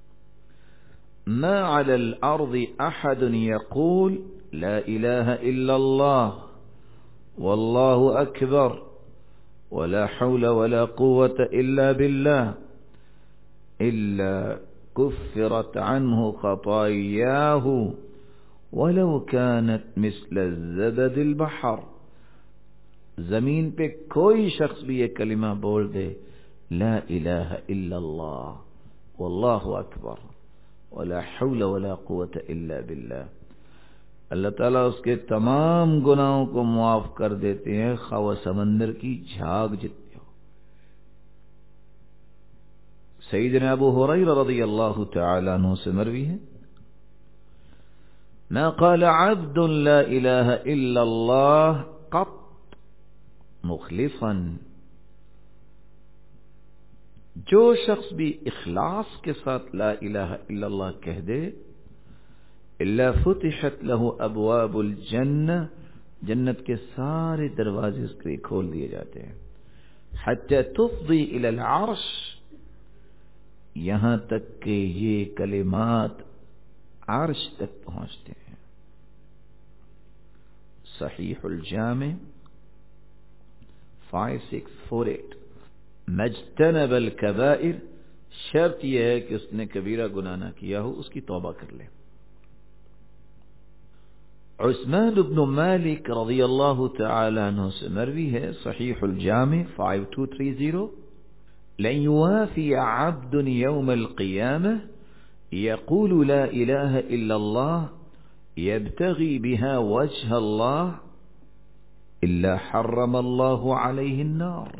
ما على الأرض أحد يقول لا إله إلا الله والله أكبر ولا حول ولا قوة إلا بالله إلا كفرت عنه خطاياه ولو كانت مثل الزبد البحر. زمین پہ کوئی شخص بھی یہ کلمہ بول دے، لا الہ الا اللہ واللہ اکبر ولا حول ولا قوة الا باللہ، اللہ تعالیٰ اس کے تمام گناہوں کو معاف کر دیتے ہیں، خواہ وہ سمندر کی جھاگ جتنے ہو. سیدنا ابو ہریرہ رضی اللہ تعالی عنہ سے مروی ہے، ما قال عبد لا الہ الا اللہ قط مخلصا. جو شخص بھی اخلاص کے ساتھ لا الہ الا اللہ کہہ دے، الا فتحت له ابواب الجنہ، جنت کے سارے دروازے اس کے لیے کھول دیے جاتے ہیں. حتی تفضی الی العرش، یہاں تک کہ یہ کلمات عرش تک پہنچتے ہیں. صحیح الجامع فائیو سکس فور ایٹ. مجتنب الکبائر، شرط یہ ہے کہ اس نے کبیرہ گناہ نہ کیا ہو، اس کی توبہ کر لے. عثمان بن مالک رضی اللہ تعالی عنہ سے مروی ہے، صحیح الجامع فائیو ٹو تھری زیرو. لن يوافي عبد يوم القيامة يقول لا إله إلا الله يبتغي بها وجه الله إلا حرم الله عليه النار.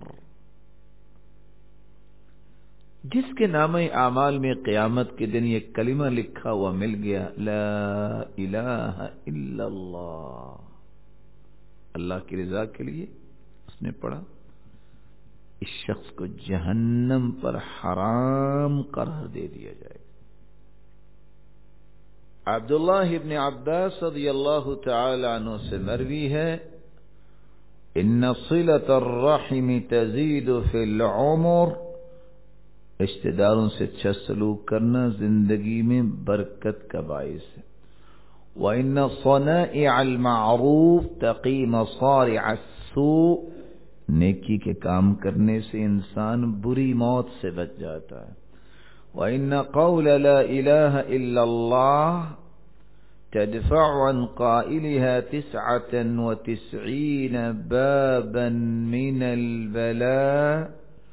جس کے نام اعمال میں قیامت کے دن یہ کلمہ لکھا ہوا مل گیا، لا الہ الا اللہ، اللہ کی رضا کے لیے اس نے پڑھا، اس شخص کو جہنم پر حرام قرار دے دیا جائے. عبداللہ ابن عباس رضی اللہ تعالی عنہ سے مروی ہے، ان صلة الرحم تزيد في العمر رشتہ داروں سے اچھا سلوک کرنا زندگی میں برکت کا باعث ہے۔ وَإِنَّ صَنَائِعَ الْمَعْرُوفِ تَقِي مَصَارِعَ السُّوءِ، نیکی کے کام کرنے سے انسان بری موت سے بچ جاتا ہے۔ وَإِنَّ قَوْلَ لَا إِلَٰهَ إِلَّا اللَّهِ تدفع عن قائلها تسعة وتسعين بابا من البلاء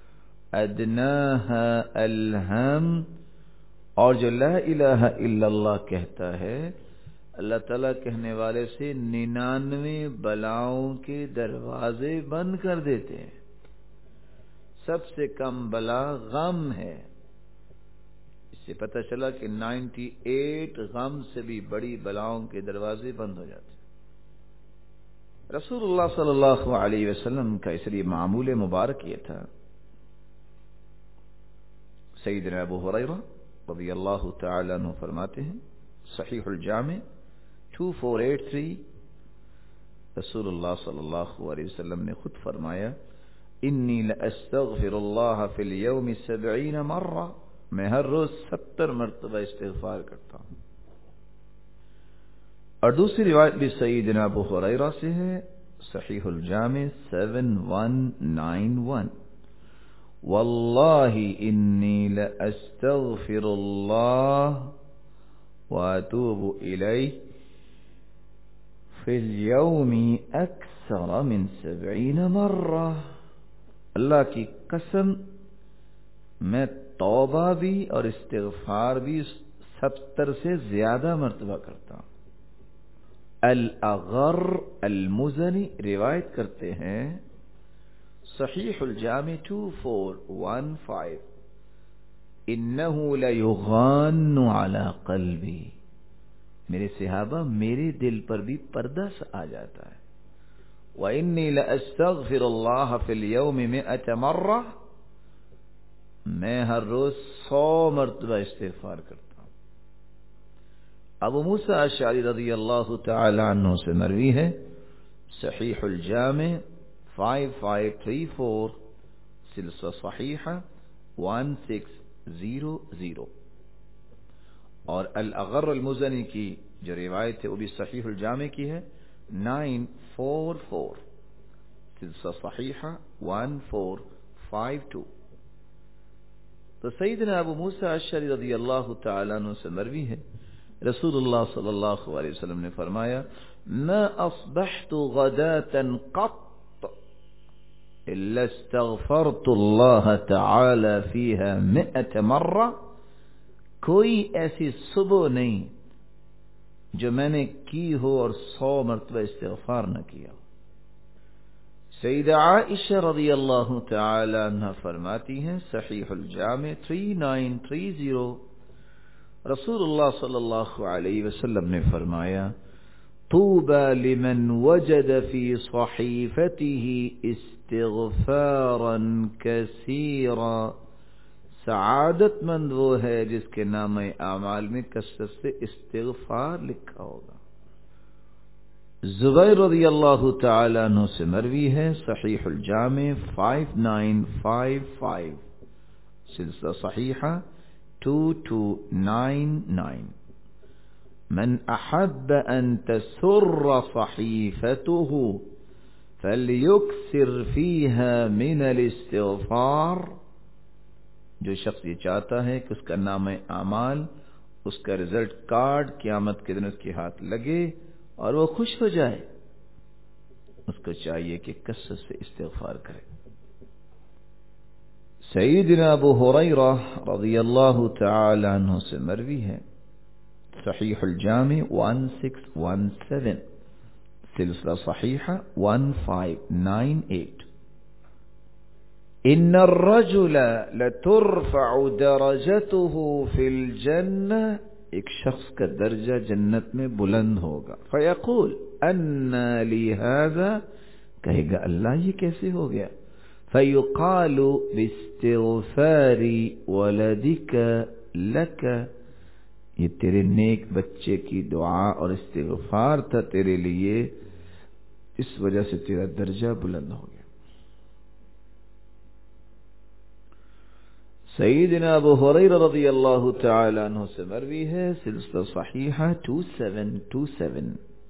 أدناها الهم، اور جو لا الہ الا اللہ کہتا ہے اللہ تعالیٰ کہنے والے سے ننانوے بلاؤں کے دروازے بند کر دیتے ہیں۔ سب سے کم بلا غم ہے، سے پتہ چلا کہ نائنٹی ایٹ غم سے بھی بڑی بلاؤں کے دروازے بند ہو جاتے ہیں۔ رسول اللہ صلی اللہ علیہ وسلم کا اس لیے معمول مبارک یہ تھا۔ سیدنا ابو ہریرہ رضی اللہ تعالی عنہ فرماتے ہیں، صحیح الجامع ٹو فور ایٹ تھری، رسول اللہ صلی اللہ علیہ وسلم نے خود فرمایا، انی لاستغفر اللہ فی اليوم سبعین مرہ، میں ہر روز ستر مرتبہ استغفار کرتا ہوں۔ اور دوسری روایت بھی سیدنا ابو ہریرہ سے ہے، صحیح الجامع سیون ون نائن ون، واللہ انی لاستغفر اللہ واتوب الیہ فی اليوم اکثر من سبعین مرہ، اللہ کی قسم میں توبہ بھی اور استغفار بھی ستر سے زیادہ مرتبہ کرتا ہوں۔ الاغر المزنی روایت کرتے ہیں، صحیح الجامع ٹو فور ون فائیو، انہ لیغان علی قلبی، میرے صحابہ میرے دل پر بھی پردہ سا آ جاتا ہے۔ وانی لاستغفر اللہ فی اليوم مئة مرہ، میں ہر روز سو مرتبہ استغفار کرتا ہوں۔ ابو موسیٰ اشعری رضی اللہ تعالی عنہ سے مروی ہے، صحیح الجامع فائیو فائیو تھری فور، سلسلہ صحیحہ ون سکس زیرو زیرو، اور الاغر المزنی کی جو روایت ہے وہ بھی صحیح الجامع کی ہے، نائن فور فور، سلسلہ صحیحہ ون فور فائیو ٹو۔ تو سیدنا ابو موسیٰ اشعری رضی اللہ تعالیٰ عنہ سے مروی ہے، رسول اللہ صلی اللہ علیہ وسلم نے فرمایا، ما اصبحت غداة قط الا استغفرت اللہ تعالی فیہا مئة مرہ، کوئی ایسی صبح نہیں جو میں نے کی ہو اور سو مرتبہ استغفار نہ کیا۔ سیدہ عائشہ رضی اللہ تعالی عنہ فرماتی ہیں، صحیح الجامع تھری نائن تھری زیرو، رسول اللہ صلی اللہ علیہ وسلم نے فرمایا، طوبى لمن وجد في صحيفته استغفارا كثيرا، سعادت مند وہ ہے جس کے نام اعمال میں کثرت سے استغفار لکھا ہوگا۔ زبیر رضی اللہ تعالی عنہ سے مروی ہے، صحیح الجامع فائیو نائن فائیو فائیو، سلسلہ صحیحہ ٹو ٹو نائن نائن، من احب ان تسر صحیفته فلیکثر فیہا من الاستغفار، جو شخص یہ چاہتا ہے کہ اس کا نام اعمال، اس کا رزلٹ کارڈ قیامت کے دن اس کے ہاتھ لگے اور وہ خوش ہو جائے، اس کو چاہیے کہ کثرت سے استغفار کرے۔ سیدنا ابو ہریرہ رضی اللہ تعالی عنہ سے مروی ہے، صحیح الجامع ون سکس ون سیون، سلسلہ صحیحہ ون فائیو نائن ایٹ، ان الرجل لترفع درجته فی الجنہ، ایک شخص کا درجہ جنت میں بلند ہوگا، فیقول انا لی ھذا، کہے گا اللہ یہ کیسے ہو گیا، فیقال باستغفار ولدک لک، یہ تیرے نیک بچے کی دعا اور استغفار تھا تیرے لیے، اس وجہ سے تیرا درجہ بلند ہو گیا۔ سیدنا ابو ہریرہ رضی اللہ تعالی عنہ سے مروی ہے، سلسلہ صحیحہ دو سات دو سات،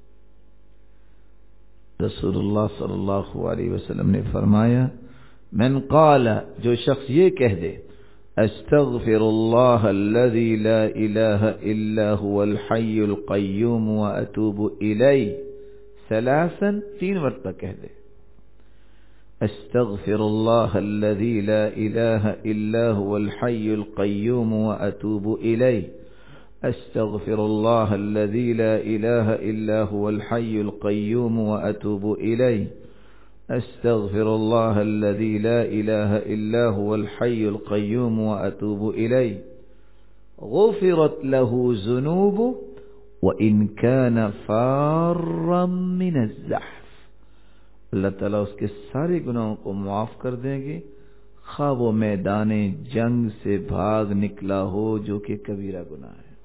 رسول اللہ صلی اللہ علیہ وسلم نے فرمایا، من قال، جو شخص یہ کہہ دے، استغفر اللہ الذی لا الہ الا هو الحی القیوم واتوب الیہ ثلاثا، تین مرتبہ کہہ دے، استغفر اللہ الذی لا الہ الا هو الحی القیوم واتوب الیہ، استغفر اللہ الذی لا الہ الا هو الحی القیوم واتوب الیہ، استغفر اللہ الذی لا الہ الا هو الحی القیوم واتوب الیہ، غفرت له ذنوبه وان كان فارا من الزحف، اللہ تعالیٰ اس کے سارے گناہوں کو معاف کر دیں گے، خواہ وہ میدان جنگ سے بھاگ نکلا ہو جو کہ کبیرہ گناہ ہے۔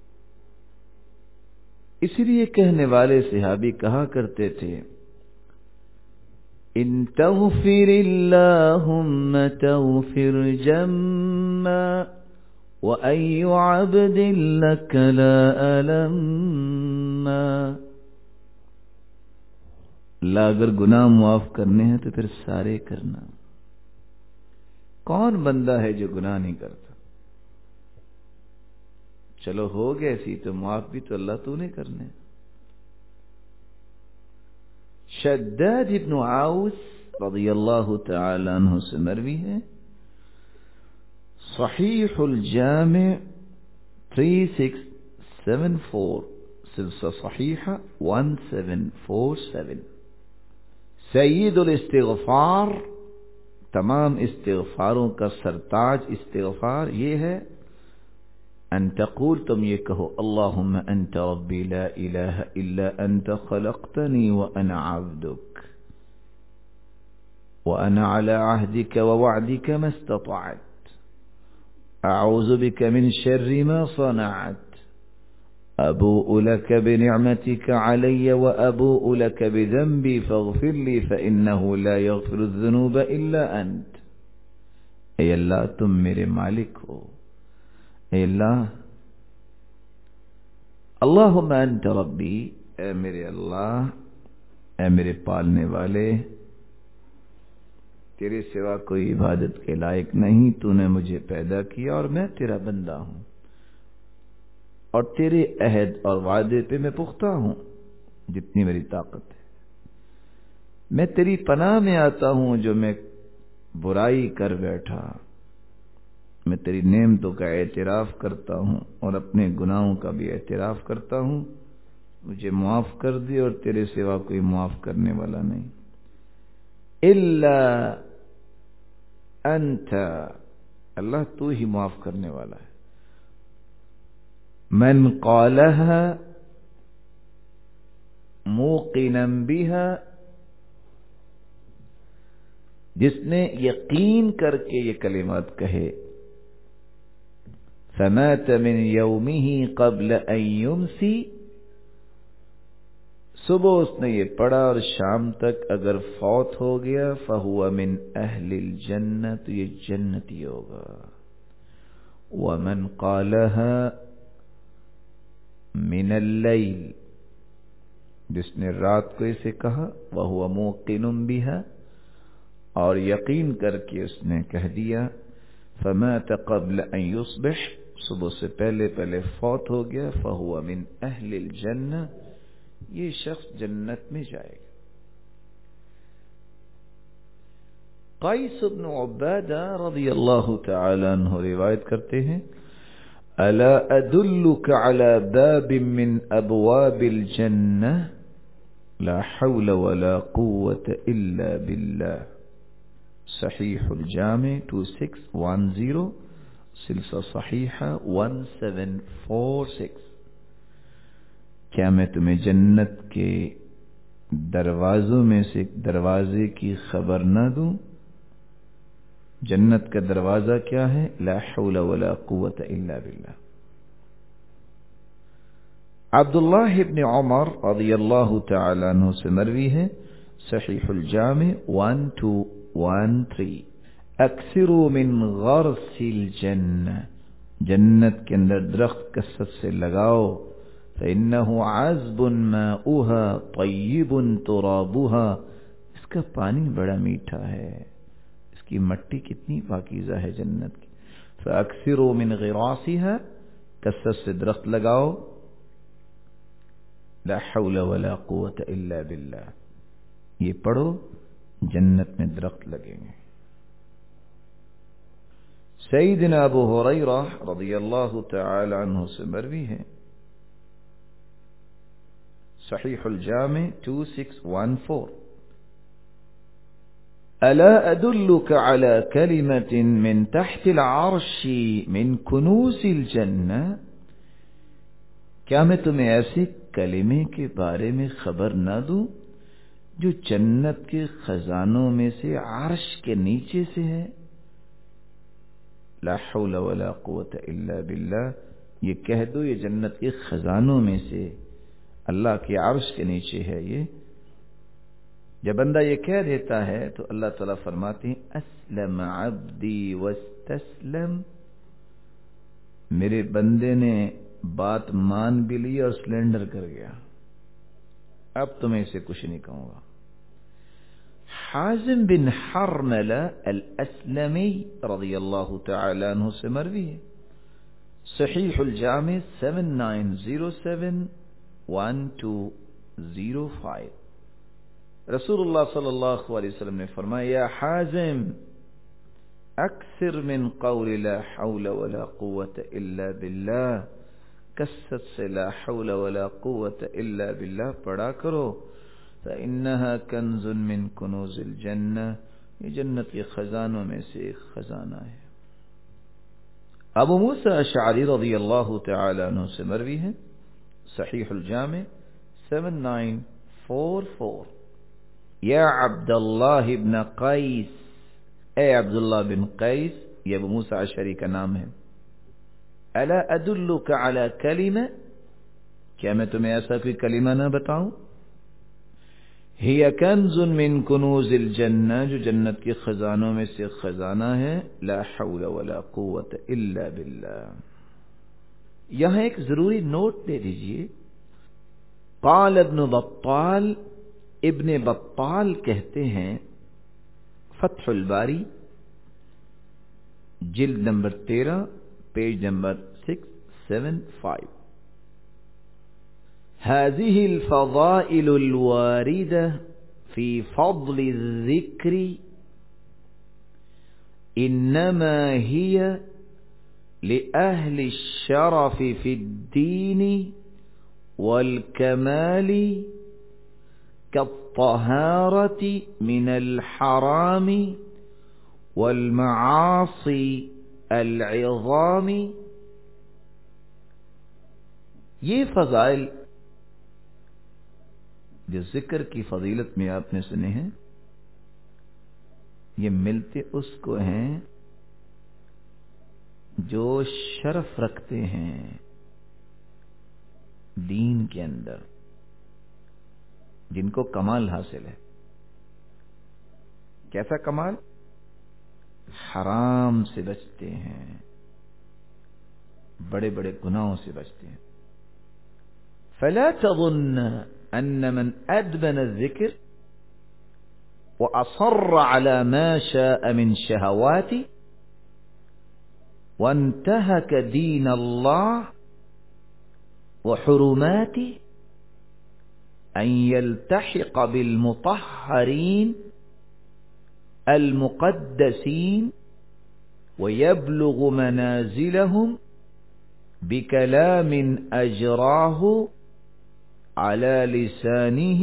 اسی لیے کہنے والے صحابی کہا کرتے تھے، ان تغفر اللہم تغفر جما وأي عبد لك لا ألما، اللہ اگر گناہ معاف کرنے ہیں تو پھر سارے کرنا، کون بندہ ہے جو گناہ نہیں کرتا؟ چلو ہو گئے سی تو معاف بھی تو اللہ تو نے کرنے۔ شداد ابن عوس رضی اللہ تعالی عنہ سے مروی ہے، صحیح الجامع تین سو چون چار، سلسلہ صحیحہ سات سو سات، سید الاستغفار، تمام استغفاروں کا سرتاج استغفار یہ ہے، ان تقول، تم یہ کہو، اللہم انت ربی لا الہ الا انت خلقتنی وانا عبدک وانا على عهدك ووعدك ما استطعت، اعوذ بك من شر ما صنعت، ابوء لك بنعمتك علي وابوء لك بذنبي فاغفر لي فانه لا يغفر الذنوب الا انت، اے اللہ تم میرے مالک ہو، اے اللہ، اللہم انت ربی، اے میرے اللہ، اے میرے پالنے والے، تیرے سوا کوئی عبادت کے لائق نہیں، تو نے مجھے پیدا کیا اور میں تیرا بندہ ہوں، اور تیرے عہد اور وعدے پہ میں پختہ ہوں جتنی میری طاقت ہے، میں تیری پناہ میں آتا ہوں جو میں برائی کر بیٹھا، میں تیری نعمتوں کا اعتراف کرتا ہوں اور اپنے گناہوں کا بھی اعتراف کرتا ہوں، مجھے معاف کر دے اور تیرے سوا کوئی معاف کرنے والا نہیں، الا انت، اللہ تو ہی معاف کرنے والا ہے، من قالها موقنا بها، جس نے یقین کر کے یہ کلمات کہے، فمات من یومه قبل ان یمسی، صبح اس نے یہ پڑھا اور شام تک اگر فوت ہو گیا، فہو من اہل الجنہ، تو یہ جنتی ہوگا، ومن قالها من اللیل، جس نے رات کو اسے کہا، وہو موقن بها، اور یقین کر کے اس نے کہہ دیا، فمات قبل ان یصبح، صبح سے پہلے پہلے فوت ہو گیا، فہو من اہل الجنہ، یہ شخص جنت میں جائے گا۔ قیس بن عبادہ رضی اللہ تعالی عنہ روایت کرتے ہیں، الا ادلک علی باب من ابواب الجنہ لا حول ولا قوة الا باللہ، صحیح الجامع دو سو دس، سلسلہ صحیحہ سات سو چارلیس، کیا میں تمہیں جنت کے دروازوں میں سے ایک دروازے کی خبر نہ دوں؟ جنت کا دروازہ کیا ہے؟ لا حول ولا قوة الا باللہ۔ عبداللہ ابن عمر رضی اللہ تعالی عنہ سے مروی ہے، صحیح الجامع بارہ سو تیرہ، اکثروا من غرس الجنہ، جنت کے اندر درخت کثرت سے لگاؤ، فإنه عذب ماؤها طیب ترابها، اس کا پانی بڑا میٹھا ہے، اس کی مٹی کتنی پاکیزہ ہے جنت کی۔ فاکثروا من غراسها، کثرت سے درخت لگاؤ، لا حول ولا قوة الا باللہ، یہ پڑھو جنت میں درخت لگیں گے۔ سیدنا ابو ہریرہ رضی اللہ تعالی عنہ سے مروی ہے، صحیح الجامع دو ہزار چھ سو چودہ، الا ادلک علی کلمۃ من تحت العرش من کنوز الجنہ، کیا میں تمہیں ایسے کلمے کے بارے میں خبر نہ دوں جو جنت کے خزانوں میں سے عرش کے نیچے سے ہے؟ لا حول ولا قوة الا باللہ، یہ کہہ دو یہ جنت کے خزانوں میں سے اللہ کے عرش کے نیچے ہے۔ یہ جب بندہ یہ کہہ دیتا ہے تو اللہ تعالیٰ فرماتے ہیں اسلم عبدی واستسلم، میرے بندے نے بات مان بھی لی اور سلنڈر کر گیا، اب تو میں اسے کچھ نہیں کہوں گا۔ حازم بن حرملہ الاسلمی رضی اللہ تعالی عنہ سے مروی ہے، صحیح الجامع seven nine zero seven one two zero five, رسول اللہ صلی اللہ علیہ وسلم نے فرمایا یا حازم اکثر من قول لا حول ولا قوة الا باللہ، کثرت سے لا حول ولا قوة الا باللہ پڑھا کرو، فإنها کنز من کنوز الجنہ، یہ جنت کے خزانوں میں سے ایک خزانہ ہے۔ ابو موسیٰ اشعری رضی اللہ تعالی عنہ سے مروی ہے، صحیح الجامع سیون نائن فور فور، یا عبد اللہ بن قیس، اے عبداللہ بن قیس، یہ ابو موسیٰ اشعری کا نام ہے، الا ادلک علی کلمہ، کیا میں تمہیں ایسا کوئی کلمہ نہ بتاؤں، ہی کنز من کنوز الجنہ، جو جنت کے خزانوں میں سے خزانہ ہے، لا حول ولا قوة الا باللہ۔ یہاں ایک ضروری نوٹ دے دیجئے، قال ابن بطال، ابن بطال کہتے ہیں فتح الباری جلد نمبر تیرہ page number six seven five, هذه الفضائل الواردة في فضل الذكر إنما هي لأهل الشرف في الدين والكمال كالطهارة من الحرام والمعاصي العظام۔ یہ فضائل جو ذکر کی فضیلت میں آپ نے سنے ہیں، یہ ملتے اس کو ہیں جو شرف رکھتے ہیں دین کے اندر، جن کو کمال حاصل ہے۔ کیسا کمال؟ حرام سے بچتے ہیں، بڑے بڑے گناہوں سے بچتے ہیں۔ فلا تظن ان من ادمن الذکر واصر على ما شاء من شهوات وانتهك دين الله وحرماته ان يلتحق بالمطهرين المقدسين ويبلغ منازلهم بكلام أجراه على لسانه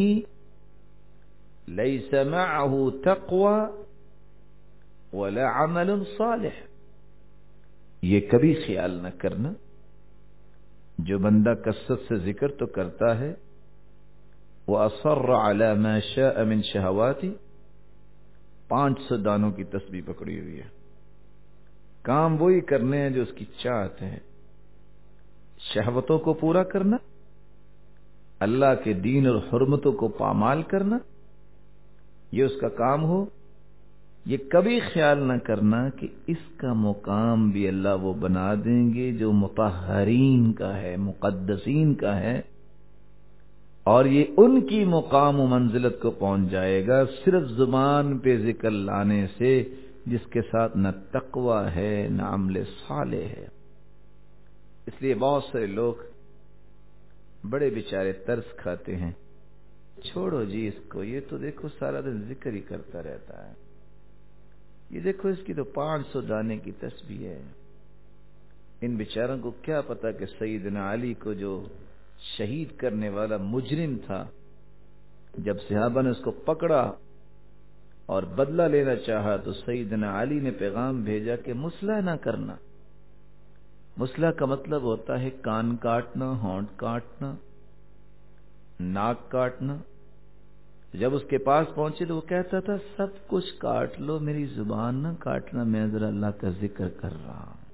ليس معه تقوى ولا عمل صالح۔ یہ کبھی خیال نہ کرنا، جو بندہ کثرت سے ذکر تو کرتا ہے، وَأَصَرَّ عَلَى مَا شَاءَ مِن شَهَوَاتِ، پانچ سو دانوں کی تسبیح پکڑی ہوئی ہے، کام وہی کرنے ہیں جو اس کی چاہت ہے، شہوتوں کو پورا کرنا، اللہ کے دین اور حرمتوں کو پامال کرنا، یہ اس کا کام ہو، یہ کبھی خیال نہ کرنا کہ اس کا مقام بھی اللہ وہ بنا دیں گے جو مطہرین کا ہے، مقدسین کا ہے، اور یہ ان کی مقام و منزلت کو پہنچ جائے گا صرف زبان پہ ذکر لانے سے، جس کے ساتھ نہ تقوی ہے نہ عمل صالح ہے۔ اس لیے بہت سے لوگ بڑے بیچارے ترس کھاتے ہیں، چھوڑو جی اس کو، یہ تو دیکھو سارا دن ذکر ہی کرتا رہتا ہے، یہ دیکھو اس کی تو پانچ سو دانے کی تسبیح ہے۔ ان بیچاروں کو کیا پتا کہ سیدنا علی کو جو شہید کرنے والا مجرم تھا، جب صحابہ نے اس کو پکڑا اور بدلہ لینا چاہا تو سیدنا علی نے پیغام بھیجا کہ مسلح نہ کرنا۔ مسلح کا مطلب ہوتا ہے کان کاٹنا، ہونٹ کاٹنا، ناک کاٹنا۔ جب اس کے پاس پہنچے تو وہ کہتا تھا سب کچھ کاٹ لو، میری زبان نہ کاٹنا، میں ذرا اللہ کا ذکر کر رہا ہوں۔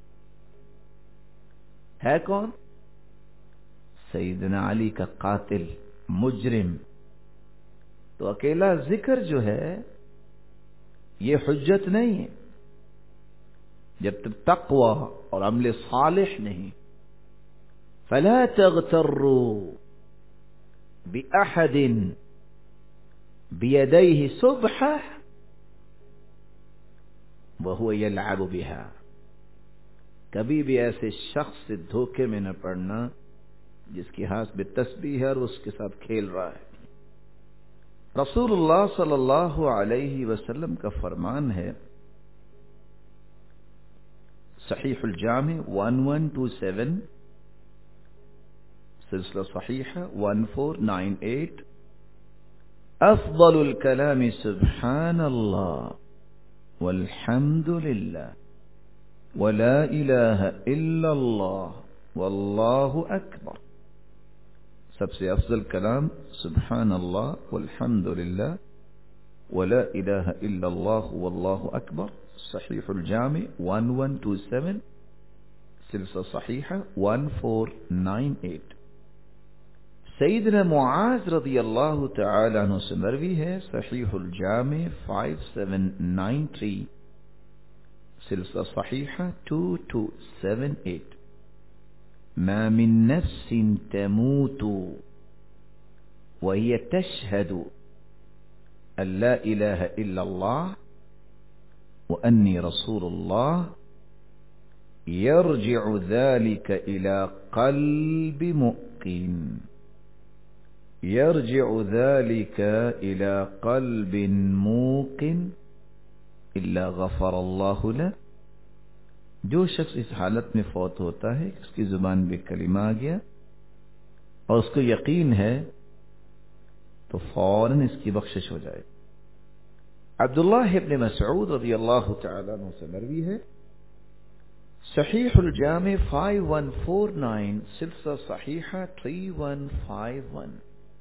ہے کون؟ سیدنا علی کا قاتل، مجرم۔ تو اکیلا ذکر جو ہے یہ حجت نہیں ہے جب تک تقوی اور عمل صالح نہیں۔ فلا تغتروا بأحد بيديه سبحة وهو يلعب بها، کبھی بھی ایسے شخص سے دھوکے میں نہ پڑنا جس کے ہاتھ میں تسبیح ہے اور اس کے ساتھ کھیل رہا ہے۔ رسول اللہ صلی اللہ علیہ وسلم کا فرمان ہے، صحیح الجامع eleven twenty-seven، سلسلہ صحیحہ fourteen ninety-eight، افضل الکلام سبحان اللہ والحمد للہ ولا الہ الا اللہ واللہ اکبر۔ سب سے افضل کلام سبحان اللہ والحمد للہ ولا الہ الا اللہ واللہ اکبر، صحیح الجامع eleven twenty-seven، سلسلہ صحیحہ fourteen ninety-eight۔ سیدنا معاذ رضی اللہ تعالی عنہ سے مروی ہے، صحیح الجامع fifty-seven ninety-three، سلسلہ صحیحہ twenty-two seventy-eight، ما من نفس تموت وهي تشهد أن لا إله إلا الله وأني رسول الله يرجع ذلك إلى قلب مؤقن يرجع ذلك إلى قلب موقن إلا غفر الله له۔ جو شخص اس حالت میں فوت ہوتا ہے، اس کی زبان میں کلمہ آ گیا اور اس کو یقین ہے تو فوراً اس کی بخشش ہو جائے۔ عبداللہ ابن مسعود رضی اللہ تعالی عنہ سے مروی ہے، صحیح الجامع fifty-one forty-nine، سلسلہ صحیحہ thirty-one fifty-one،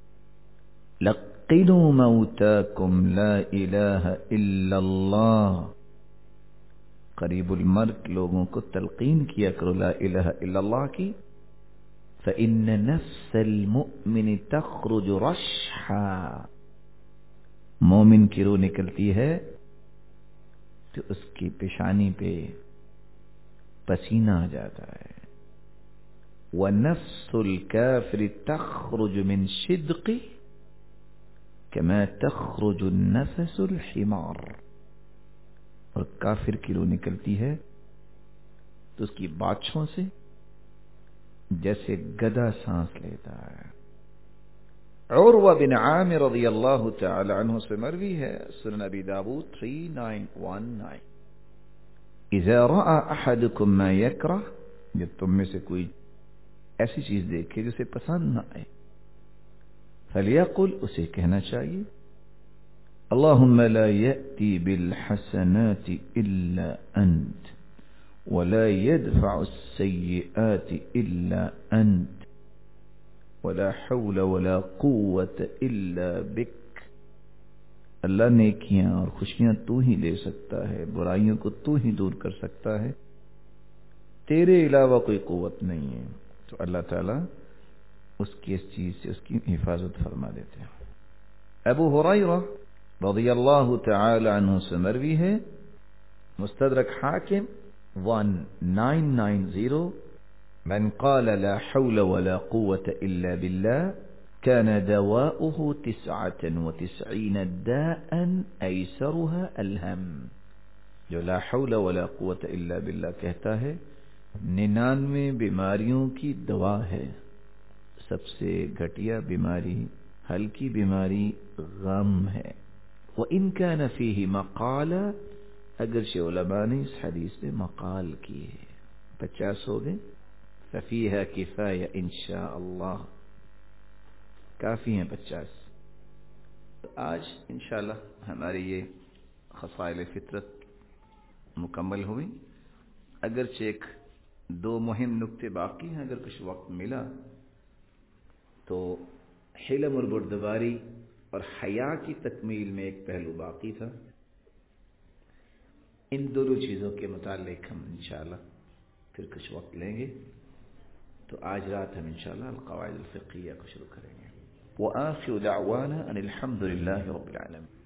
لقنوا موتاکم لا الہ الا اللہ، قریب المرگ لوگوں کو تلقین کیا کرو لا الہ الا اللہ کی، فإن نفس المؤمن تخرج رشحا، مومن کی روح نکلتی ہے تو اس کی پیشانی پہ پسینہ آ جاتا ہے۔ وَنَفْسُ الْكَافِرِ تَخْرُجُ مِنْ شِدْقِ كَمَا تَخْرُجُ النَّفَسُ الْحِمَارِ، اور کافر کی روح نکلتی ہے تو اس کی باچھوں سے جیسے گدھا سانس لیتا ہے۔ عروہ بن عامر رضی اللہ تعالی عنہ سے مروی ہے، سنن ابی داؤد thirty-nine nineteen، اذا رأى احدكم ما يكره، جب تم میں سے کوئی ایسی چیز دیکھے جسے پسند نہ آئے، فلیقل، اسے کہنا چاہیے، اللهم لا يأتي بالحسنات إلا أنت ولا يدفع السيئات إلا أنت ولا حول ولا قوة إلا بك۔ اللہ نیکیاں اور خوشیاں تو ہی دے سکتا ہے، برائیوں کو تو ہی دور کر سکتا ہے، تیرے علاوہ کوئی قوت نہیں ہے۔ تو اللہ تعالیٰ اس کی اس چیز سے اس کی حفاظت فرما دیتے ہیں۔ ابو ہریرہ رضی اللہ تعالی عنہ سے مروی ہے، مستدرک حاکم ون نائن نائن زیرو، من قال لا حول ولا قوة إلا بالله كان دواؤه تسعة وتسعين داء أيسرها الهم. جو لا حول ولا قوة إلا بالله کہتا ہے ننانوے بیماریوں کی دوا ہے، سب سے گھٹیا بیماری، ہلکی بیماری غم ہے. وَإِن كَانَ فِيهِ مَقَالًا، اگرچہ علماء نے اس حدیث میں مقال کیے. پچاس ہو گئے. فَفِيهَا كِفَايَةٌ إِنشَاءَ اللَّهِ، کافی ہیں پچاس. آج انشاءاللہ ہماری یہ خصائل فطرت مکمل ہوئی. اگرچہ ایک دو مہم نکتے باقی ہیں، اگر کچھ وقت ملا تو حلم البردباری اور حیا کی تکمیل میں ایک پہلو باقی تھا. ان دونوں چیزوں کے متعلق ہم انشاءاللہ پھر کچھ وقت لیں گے. تو آج رات ہم انشاءاللہ القواعد الفقہیہ کو شروع کریں گے. وآخر دعوانا ان الحمد للہ رب العالمین.